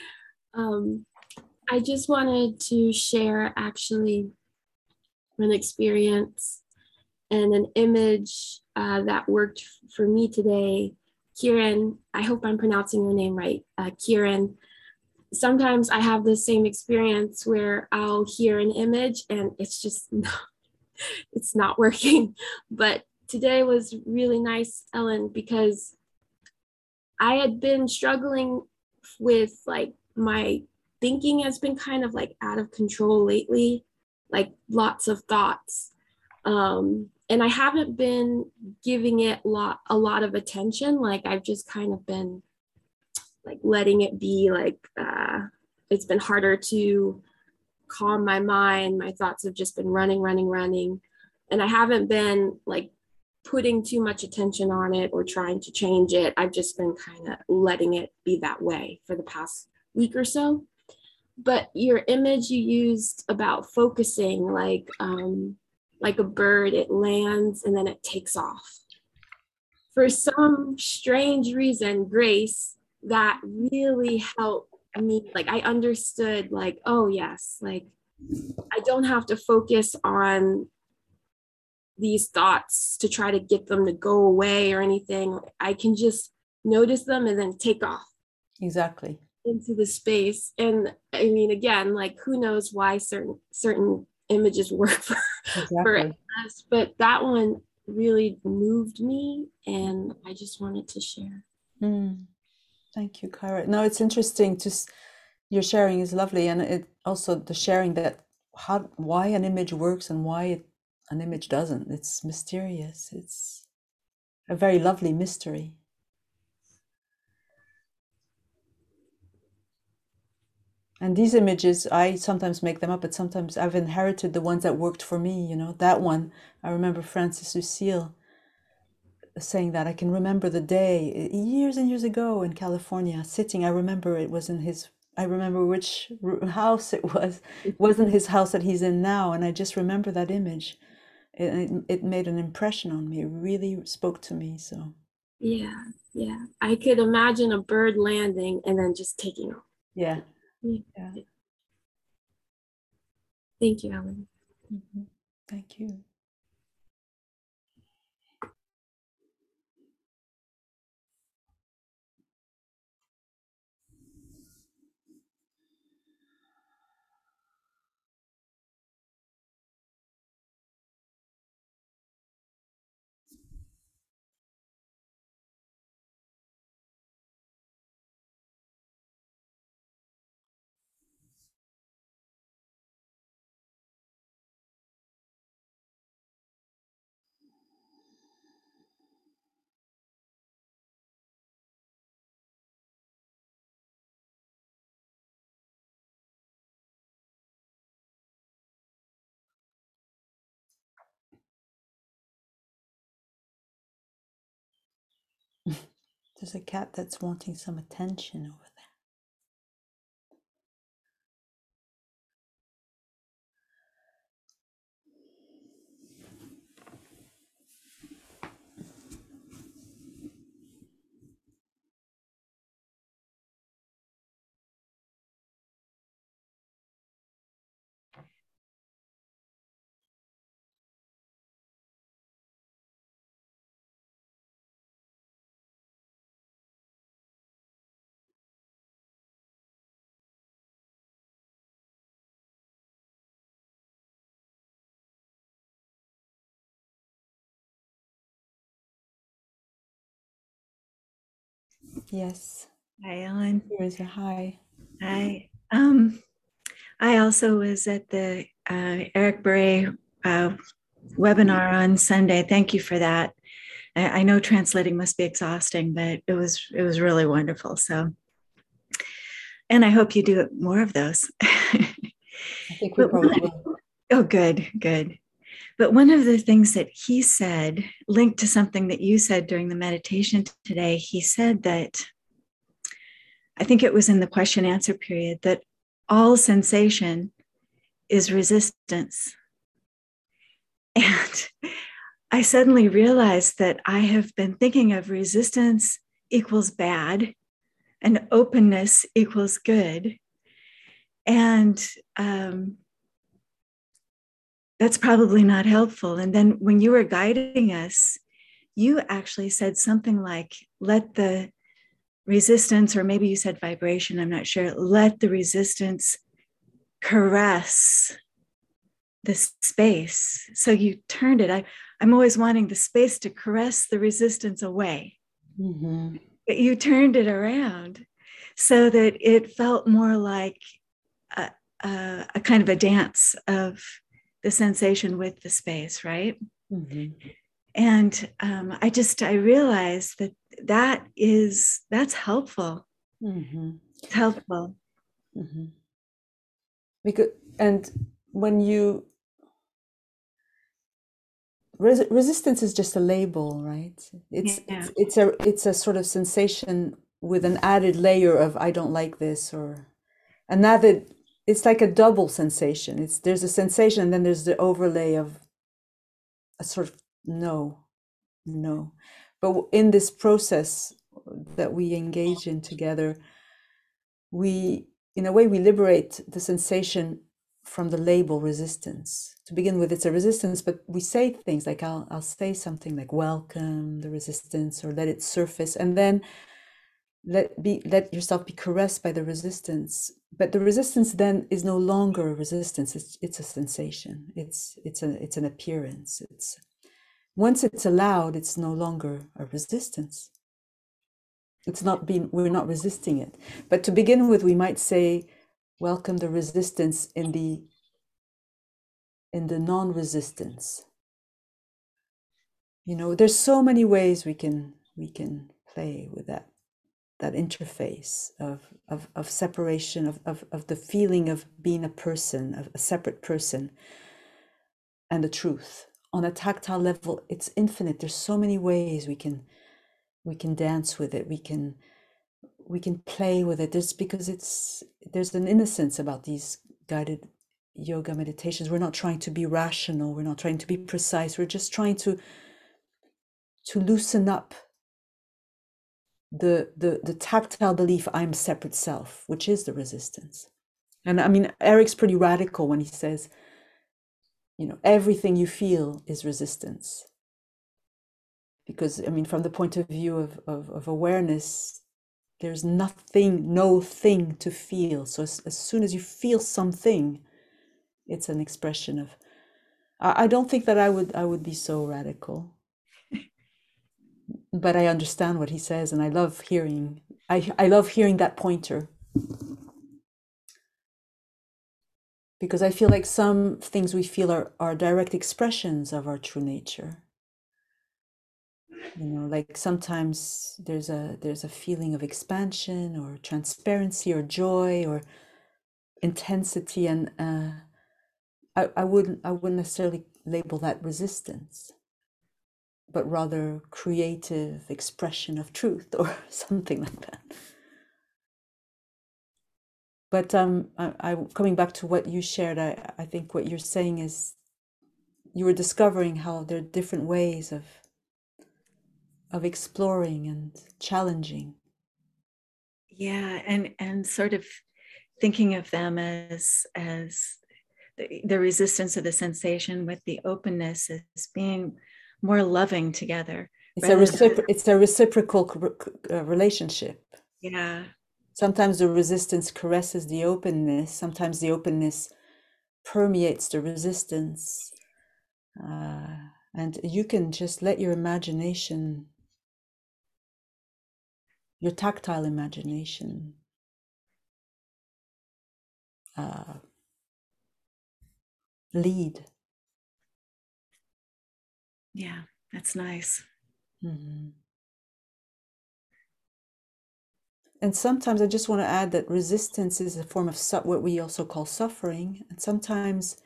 I just wanted to share actually an experience and an image that worked for me today. Kieran, I hope I'm pronouncing your name right. Kieran, sometimes I have the same experience where I'll hear an image and it's just it's not working. But today was really nice, Ellen, because I had been struggling with, like, my thinking has been kind of like out of control lately, like lots of thoughts. And I haven't been giving it a lot of attention. Like, I've just kind of been like letting it be, like it's been harder to calm my mind. My thoughts have just been running. And I haven't been like putting too much attention on it or trying to change it. I've just been kind of letting it be that way for the past week or so. But your image you used about focusing, like a bird, it lands and then it takes off. For some strange reason, Grace, that really helped me. Like I understood, like, oh yes, like I don't have to focus on these thoughts to try to get them to go away or anything. I can just notice them and then take off. Exactly. Into the space. And I mean, again, like who knows why certain images work for us, but that one really moved me and I just wanted to share. Thank you, Kyra. No, it's interesting your sharing is lovely, and it also the sharing that why an image works and why an image doesn't. It's mysterious. It's a very lovely mystery. And these images, I sometimes make them up, but sometimes I've inherited the ones that worked for me. That one, I remember Francis Lucille saying that. I can remember the day years and years ago in California sitting. I remember it was in his, I remember which house it was. It wasn't his house that he's in now. And I just remember that image. It made an impression on me. It really spoke to me. So yeah. I could imagine a bird landing and then just taking off. Yeah. Thank you, Ellen. Thank you. There's a cat that's wanting some attention over there. Yes. Hi, Ellen. Here is a hi. Hi. I also was at the Eric Beret webinar on Sunday. Thank you for that. I know translating must be exhausting, but it was really wonderful. So, and I hope you do more of those. I think we probably will. Oh, good. But one of the things that he said, linked to something that you said during the meditation today, he said that, I think it was in the question answer period, that all sensation is resistance. And I suddenly realized that I have been thinking of resistance equals bad and openness equals good. And that's probably not helpful. And then when you were guiding us, you actually said something like, let the resistance, or maybe you said vibration, I'm not sure, let the resistance caress the space. So you turned it. I'm always wanting the space to caress the resistance away. Mm-hmm. But you turned it around so that it felt more like a kind of a dance of the sensation with the space, right? Mm-hmm. And I realized that's helpful. It's helpful. Because, and when you resistance is just a label, right? It's a sort of sensation with an added layer of I don't like this, or another. It's like a double sensation. There's a sensation, and then there's the overlay of a sort of no. But in this process that we engage in together, we, in a way, we liberate the sensation from the label resistance. To begin with, it's a resistance, but we say things like, I'll say something like welcome the resistance, or let it surface, and then let yourself be caressed by the resistance. But the resistance then is no longer a resistance. It's a sensation. It's an appearance. Once it's allowed, it's no longer a resistance. We're not resisting it. But to begin with, we might say, welcome the resistance in the non-resistance. There's so many ways we can play with that interface of separation, of the feeling of being a person, of a separate person, and the truth. On a tactile level, it's infinite. There's so many ways we can dance with it. We can play with it. There's an innocence about these guided yoga meditations. We're not trying to be rational. We're not trying to be precise. We're just trying to loosen up the tactile belief I'm separate self, which is the resistance. And I mean, Eric's pretty radical when he says, everything you feel is resistance. Because, I mean, from the point of view of awareness, there's no thing to feel. So as soon as you feel something, it's an expression of, I don't think that I would be so radical. But I understand what he says, and I love hearing that pointer. Because I feel like some things we feel are direct expressions of our true nature. Like sometimes there's a feeling of expansion or transparency or joy or intensity, and I wouldn't necessarily label that resistance, but rather creative expression of truth or something like that. But I coming back to what you shared, I think what you're saying is you were discovering how there are different ways of exploring and challenging. Yeah, and sort of thinking of them as the resistance of the sensation with the openness as being more loving together. It's a reciprocal relationship. Yeah. Sometimes the resistance caresses the openness. Sometimes the openness permeates the resistance. And you can just let your imagination, your tactile imagination, lead. Yeah, that's nice. Mm-hmm. And sometimes I just want to add that resistance is a form of what we also call suffering. And sometimes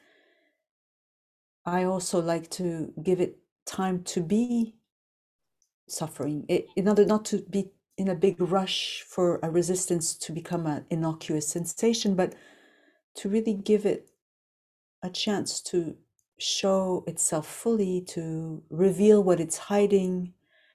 I also like to give it time to be suffering, in order not to be in a big rush for a resistance to become an innocuous sensation, but to really give it a chance to show itself fully, to reveal what it's hiding,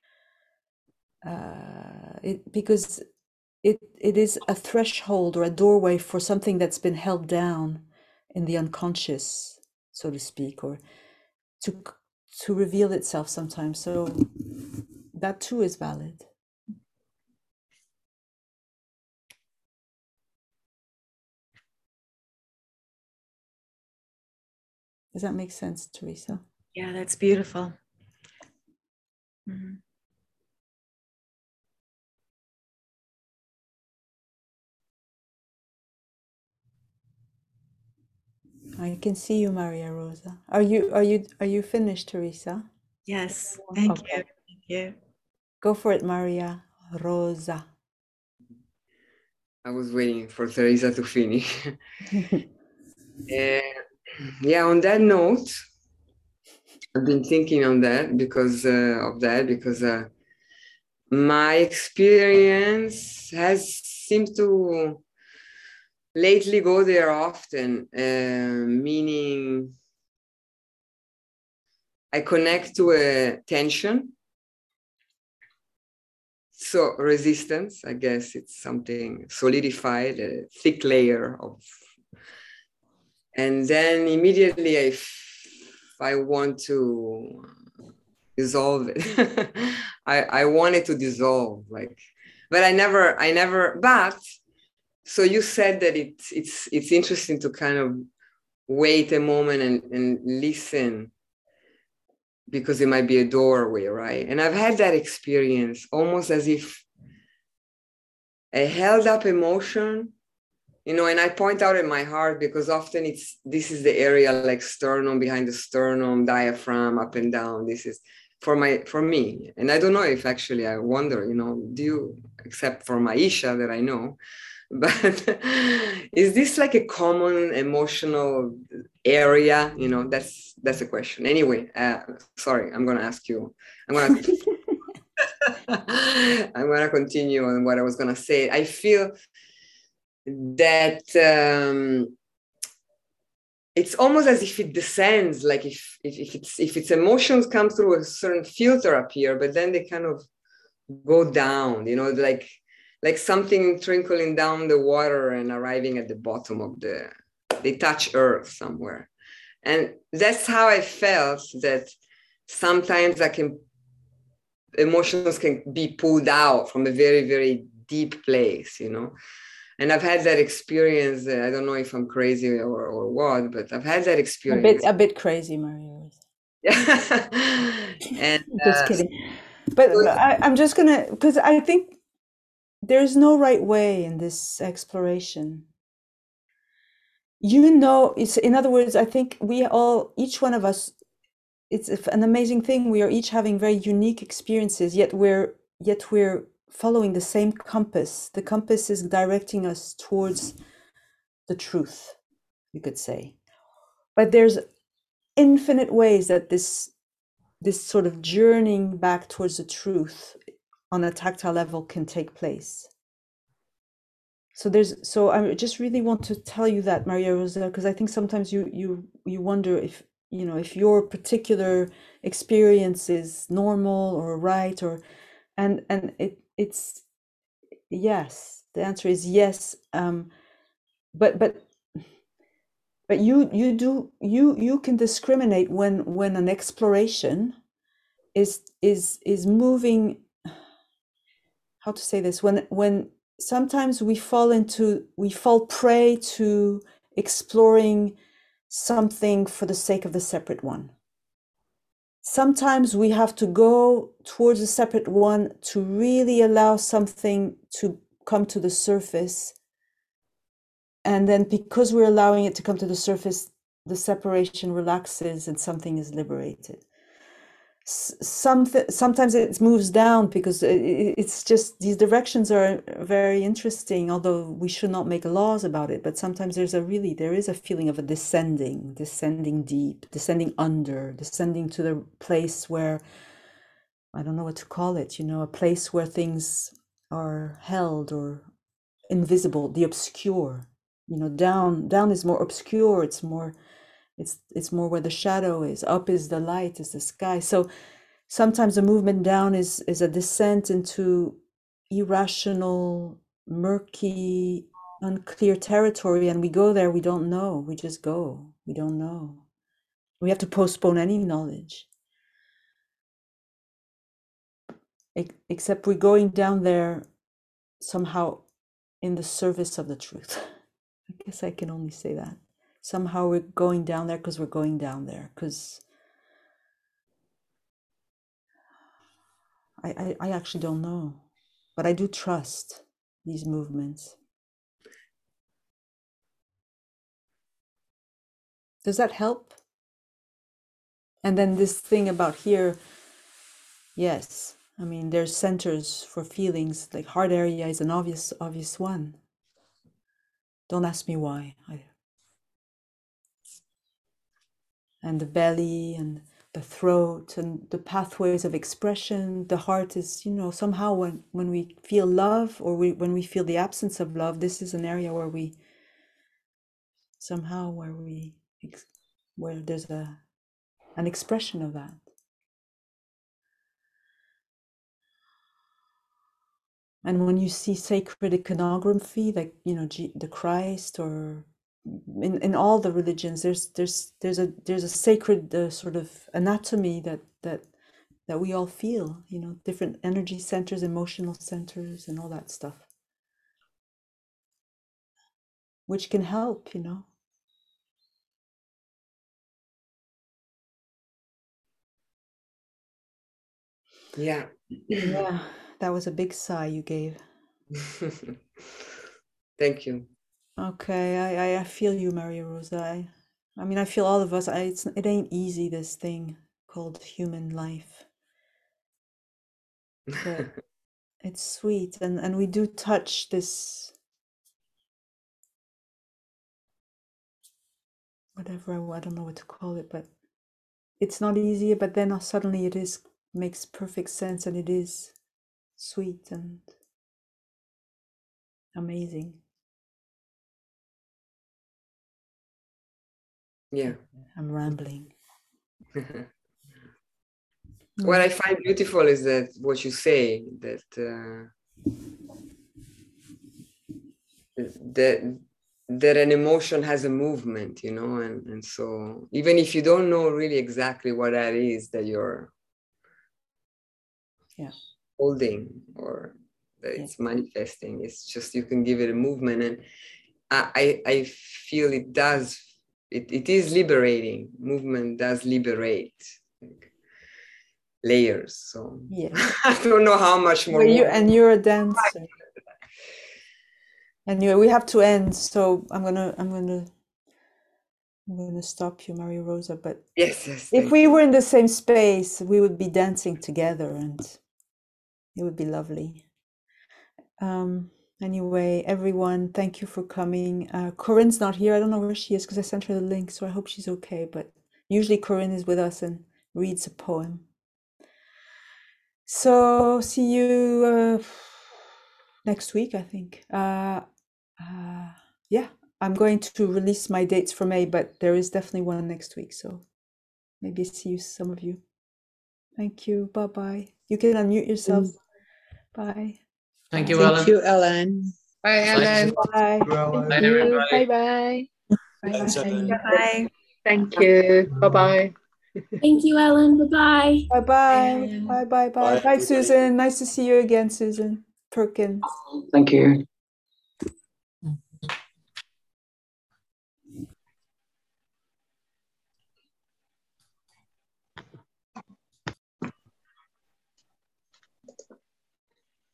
because it is a threshold or a doorway for something that's been held down in the unconscious, so to speak, or to reveal itself sometimes. So that too is valid. Does that make sense, Teresa? Yeah, that's beautiful. Mm-hmm. I can see you, Maria Rosa. Are you finished, Teresa? Yes. Thank you. Go for it, Maria Rosa. I was waiting for Teresa to finish. Yeah, on that note, I've been thinking on that because my experience has seemed to lately go there often, meaning I connect to a tension. So resistance, I guess it's something solidified, a thick layer of, and then immediately I want to dissolve it. I want it to dissolve, like, but I never, but so you said that it's interesting to kind of wait a moment and listen, because it might be a doorway, right? And I've had that experience almost as if a held up emotion, you know, and I point out in my heart because often this is the area like sternum, behind the sternum, diaphragm, up and down. This is for me. And I don't know if actually, I wonder, you know, do you, except for Maisha that I know, but is this like a common emotional area? You know, that's a question. Anyway, sorry, I'm going to ask you. I'm going to continue on what I was going to say. I feel that it's almost as if it descends, like if its emotions come through a certain filter up here, but then they kind of go down, you know, like something trickling down the water and arriving at the bottom of they touch earth somewhere. And that's how I felt, that sometimes emotions can be pulled out from a very, very deep place, you know. And I've had that experience. I don't know if I'm crazy or what, but I've had that experience. A bit crazy, Maria. Yeah. And just kidding. But I'm just gonna, because I think there's no right way in this exploration. You know, it's, in other words, I think each one of us, it's an amazing thing. We are each having very unique experiences, yet we're following the same compass. The compass is directing us towards the truth, you could say. But there's infinite ways that this sort of journeying back towards the truth on a tactile level can take place. So I just really want to tell you that, Maria Rosa, because I think sometimes you wonder if, you know, if your particular experience is normal or right, or and it's yes, the answer is yes, but you can discriminate when an exploration is moving, how to say this, when sometimes we fall prey to exploring something for the sake of the separate one. Sometimes we have to go towards a separate one to really allow something to come to the surface. And then because we're allowing it to come to the surface, the separation relaxes and something is liberated. Sometimes it moves down because it's just, these directions are very interesting, although we should not make laws about it. But sometimes there is a feeling of a descending deep, descending under, descending to the place where, I don't know what to call it, you know, a place where things are held or invisible, the obscure, you know. Down is more obscure, it's more where the shadow is. Up is the light, is the sky. So sometimes the movement down is a descent into irrational, murky, unclear territory, and we go there, we don't know, we just go, we don't know. We have to postpone any knowledge. Except we're going down there somehow in the service of the truth. I guess I can only say that. Somehow we're going down there because we're going down there, because I actually don't know, but I do trust these movements. Does that help? And then this thing about here, yes, I mean, there's centers for feelings, like heart area is an obvious one. Don't ask me why. And the belly and the throat and the pathways of expression. The heart is, somehow when we feel love or when we feel the absence of love, this is an area where there's an expression of that. And when you see sacred iconography, like the Christ, or in all the religions, there's a sacred sort of anatomy that we all feel. Different energy centers, emotional centers, and all that stuff, which can help. Yeah. Yeah, that was a big sigh you gave. Thank you. Okay, I feel you, Maria Rosa. I feel all of us. It ain't easy, this thing called human life. But it's sweet, and we do touch this, whatever, I don't know what to call it, but it's not easy, but then suddenly makes perfect sense, and it is sweet and amazing. Yeah. I'm rambling. What I find beautiful is that what you say, that an emotion has a movement, and so even if you don't know really exactly what that is that you're holding or that it's manifesting, it's just you can give it a movement, and I feel it is liberating. Movement does liberate layers. So I don't know how much more. You're a dancer. Anyway, we have to end, so I'm gonna stop you, Maria Rosa. But yes, if we were in the same space, we would be dancing together, and it would be lovely. Anyway, everyone, thank you for coming. Corinne's not here. I don't know where she is because I sent her the link, so I hope she's okay. But usually Corinne is with us and reads a poem. So see you next week, I think. Yeah, I'm going to release my dates for May, but there is definitely one next week. So maybe see some of you. Thank you. Bye-bye. You can unmute yourself. Bye. Thank you, Ellen. Thank you, Ellen. Bye, Ellen. Bye. Thank you. Bye-bye. Bye-bye. Thank you. Bye-bye. Thank you, Ellen. Bye-bye. Bye-bye. Bye-bye. Bye, Susan. Nice to see you again, Susan Perkins. Thank you.